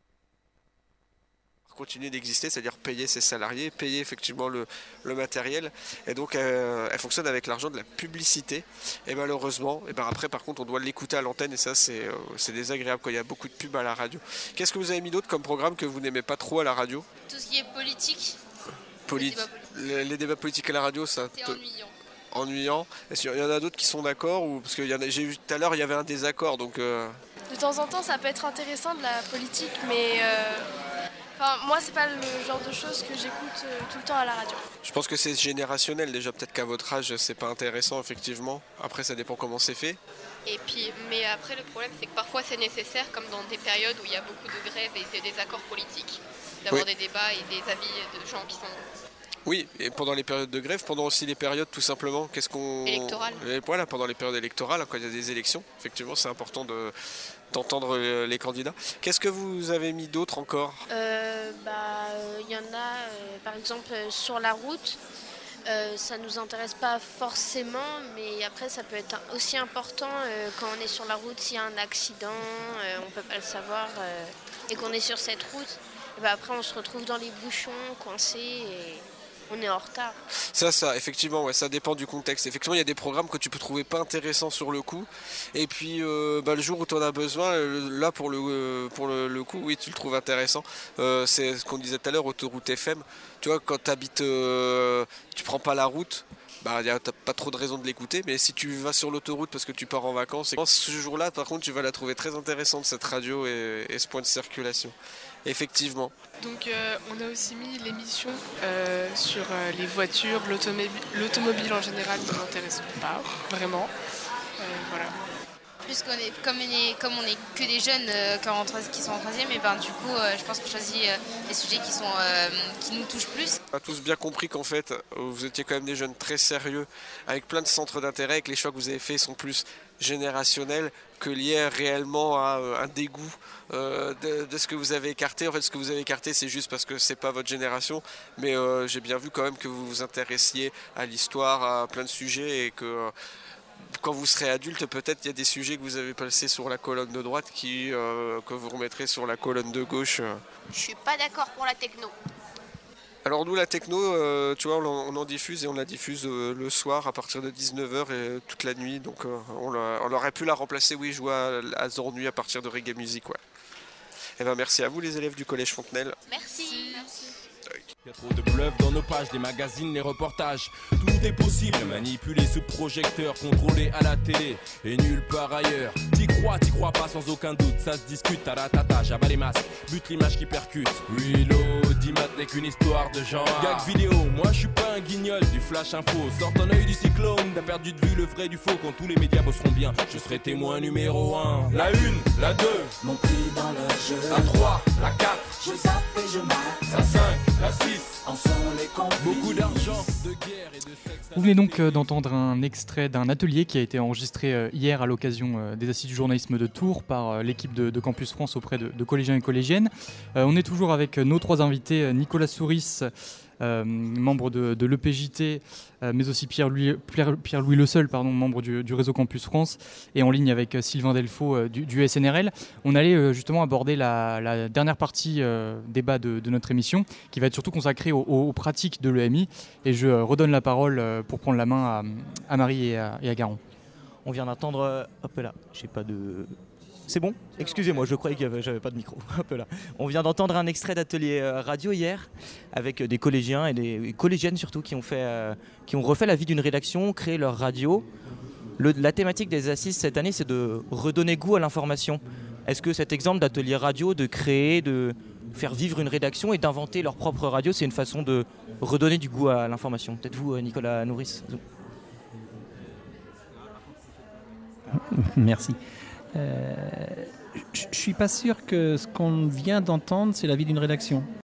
[SPEAKER 17] continuer d'exister, c'est-à-dire payer ses salariés, payer effectivement le, le matériel. Et donc, euh, elle fonctionne avec l'argent de la publicité. Et malheureusement, et ben après, par contre, on doit l'écouter à l'antenne et ça, c'est, euh, c'est désagréable quand il y a beaucoup de pubs à la radio. Qu'est-ce que vous avez mis d'autre comme programme que vous n'aimez pas trop à la radio ?
[SPEAKER 21] Tout ce qui est politique.
[SPEAKER 17] Poli- les, débats les, les débats politiques à la radio, ça...
[SPEAKER 21] C'est te... ennuyant.
[SPEAKER 17] Ennuyant. Est-ce qu'il y en a d'autres qui sont d'accord ou... Parce que y en a... j'ai vu tout à l'heure, il y avait un désaccord, donc... Euh...
[SPEAKER 19] De temps en temps, ça peut être intéressant de la politique, mais... Euh... Enfin, moi, c'est pas le genre de choses que j'écoute euh, tout le temps à la radio.
[SPEAKER 17] Je pense que c'est générationnel déjà. Peut-être qu'à votre âge, c'est pas intéressant, effectivement. Après, ça dépend comment c'est fait.
[SPEAKER 18] Et puis, mais après, le problème, c'est que parfois, c'est nécessaire, comme dans des périodes où il y a beaucoup de grèves et des désaccords politiques, d'avoir oui. des débats et des avis de gens qui sont...
[SPEAKER 17] Oui, et pendant les périodes de grève, pendant aussi les périodes, tout simplement, qu'est-ce qu'on...
[SPEAKER 18] Électorales.
[SPEAKER 17] Et voilà, pendant les périodes électorales, quand il y a des élections, effectivement, c'est important de... d'entendre les candidats. Qu'est-ce que vous avez mis d'autre encore ?
[SPEAKER 21] euh, Bah, il euh, y en a, euh, par exemple, euh, sur la route. Euh, ça ne nous intéresse pas forcément, mais après, ça peut être aussi important euh, quand on est sur la route, s'il y a un accident, euh, on ne peut pas le savoir, euh, et qu'on est sur cette route. Et bah, après, on se retrouve dans les bouchons, coincés, et... on est en retard.
[SPEAKER 17] Ça, ça, effectivement, ouais, ça dépend du contexte. Effectivement, il y a des programmes que tu peux trouver pas intéressants sur le coup. Et puis, euh, bah, le jour où tu en as besoin, là, pour le, pour le, le coup, oui, tu le trouves intéressant. Euh, c'est ce qu'on disait tout à l'heure, Autoroute F M. Tu vois, quand tu habites, euh, tu prends pas la route, bah, y a, t'as pas trop de raison de l'écouter. Mais si tu vas sur l'autoroute parce que tu pars en vacances, et ce jour-là, par contre, tu vas la trouver très intéressante, cette radio et, et ce point de circulation. Effectivement.
[SPEAKER 20] Donc euh, on a aussi mis l'émission euh, sur euh, les voitures, l'automobile, l'automobile en général ne m'intéresse pas vraiment. Euh, voilà.
[SPEAKER 22] Puisqu'on est comme on est comme on est que des jeunes euh, qui sont en troisième, et ben du coup euh, je pense qu'on choisit euh, les sujets qui sont euh, qui nous touchent plus.
[SPEAKER 17] On a tous bien compris qu'en fait vous étiez quand même des jeunes très sérieux, avec plein de centres d'intérêt, et que les choix que vous avez faits sont plus générationnels que liés réellement à un dégoût euh, de, de ce que vous avez écarté. En fait, ce que vous avez écarté, c'est juste parce que c'est pas votre génération, mais euh, j'ai bien vu quand même que vous vous intéressiez à l'histoire, à plein de sujets, et que euh, quand vous serez adulte, peut-être il y a des sujets que vous avez passés sur la colonne de droite qui, euh, que vous remettrez sur la colonne de gauche.
[SPEAKER 21] Je suis pas d'accord pour la techno.
[SPEAKER 17] Alors nous, la techno, euh, tu vois, on, on en diffuse et on la diffuse euh, le soir à partir de dix-neuf heures et toute la nuit. Donc euh, on, on aurait pu la remplacer, oui, jouer à, à Zor Nuit à partir de Reggae Music. Ouais. Et ben merci à vous les élèves du collège Fontenelle.
[SPEAKER 21] Merci. Merci.
[SPEAKER 16] Il y a trop de bluff dans nos pages, les magazines, les reportages. Tout est possible, manipulé sous projecteur, contrôlé à la télé et nulle part ailleurs. T'y crois, t'y crois pas sans aucun doute, ça se discute, taratata, j'abats les masques, bute l'image qui percute. Reload, Dimat n'est qu'une histoire de genre. Gag vidéo, moi je suis pas un guignol du flash info. Sors ton œil du cyclone, t'as perdu de vue le vrai du faux. Quand tous les médias bosseront bien, je serai témoin numéro un. La une, la deux,
[SPEAKER 23] mon prix dans le jeu.
[SPEAKER 16] La trois, la quatre,
[SPEAKER 23] je zappe et je mate.
[SPEAKER 16] La cinq, la six,
[SPEAKER 23] en sont les complices.
[SPEAKER 16] Beaucoup d'argent, de guerre.
[SPEAKER 7] Vous venez donc d'entendre un extrait d'un atelier qui a été enregistré hier à l'occasion des Assises du journalisme de Tours par l'équipe de, de Campus France auprès de, de collégiens et collégiennes. Euh, on est toujours avec nos trois invités, Nicolas Souris, euh, membre de, de l'E P J T, euh, mais aussi Pierre-Louis, Pierre, Pierre-Louis Le Seul, pardon, membre du, du réseau Campus France, et en ligne avec Sylvain Delfaux euh, du, du S N R L. On allait euh, justement aborder la, la dernière partie euh, débat de, de notre émission, qui va être surtout consacrée aux, aux pratiques de l'E M I, et je euh, redonne la parole euh, pour prendre la main à, à Marie et à, et à Garon.
[SPEAKER 14] On vient d'entendre, euh, hop là, j'ai pas de... C'est bon ? Excusez-moi, je croyais que j'avais pas de micro. Hop là. On vient d'entendre un extrait d'atelier radio hier avec des collégiens et des collégiennes surtout qui ont, fait, euh, qui ont refait la vie d'une rédaction, créé leur radio. Le, la thématique des assises cette année, c'est de redonner goût à l'information. Est-ce que cet exemple d'atelier radio, de créer, de faire vivre une rédaction et d'inventer leur propre radio, c'est une façon de redonner du goût à l'information ? Peut-être vous, Nicolas Nouris ?
[SPEAKER 2] Merci. Euh, je ne suis pas sûr que ce qu'on vient d'entendre, c'est l'avis d'une rédaction.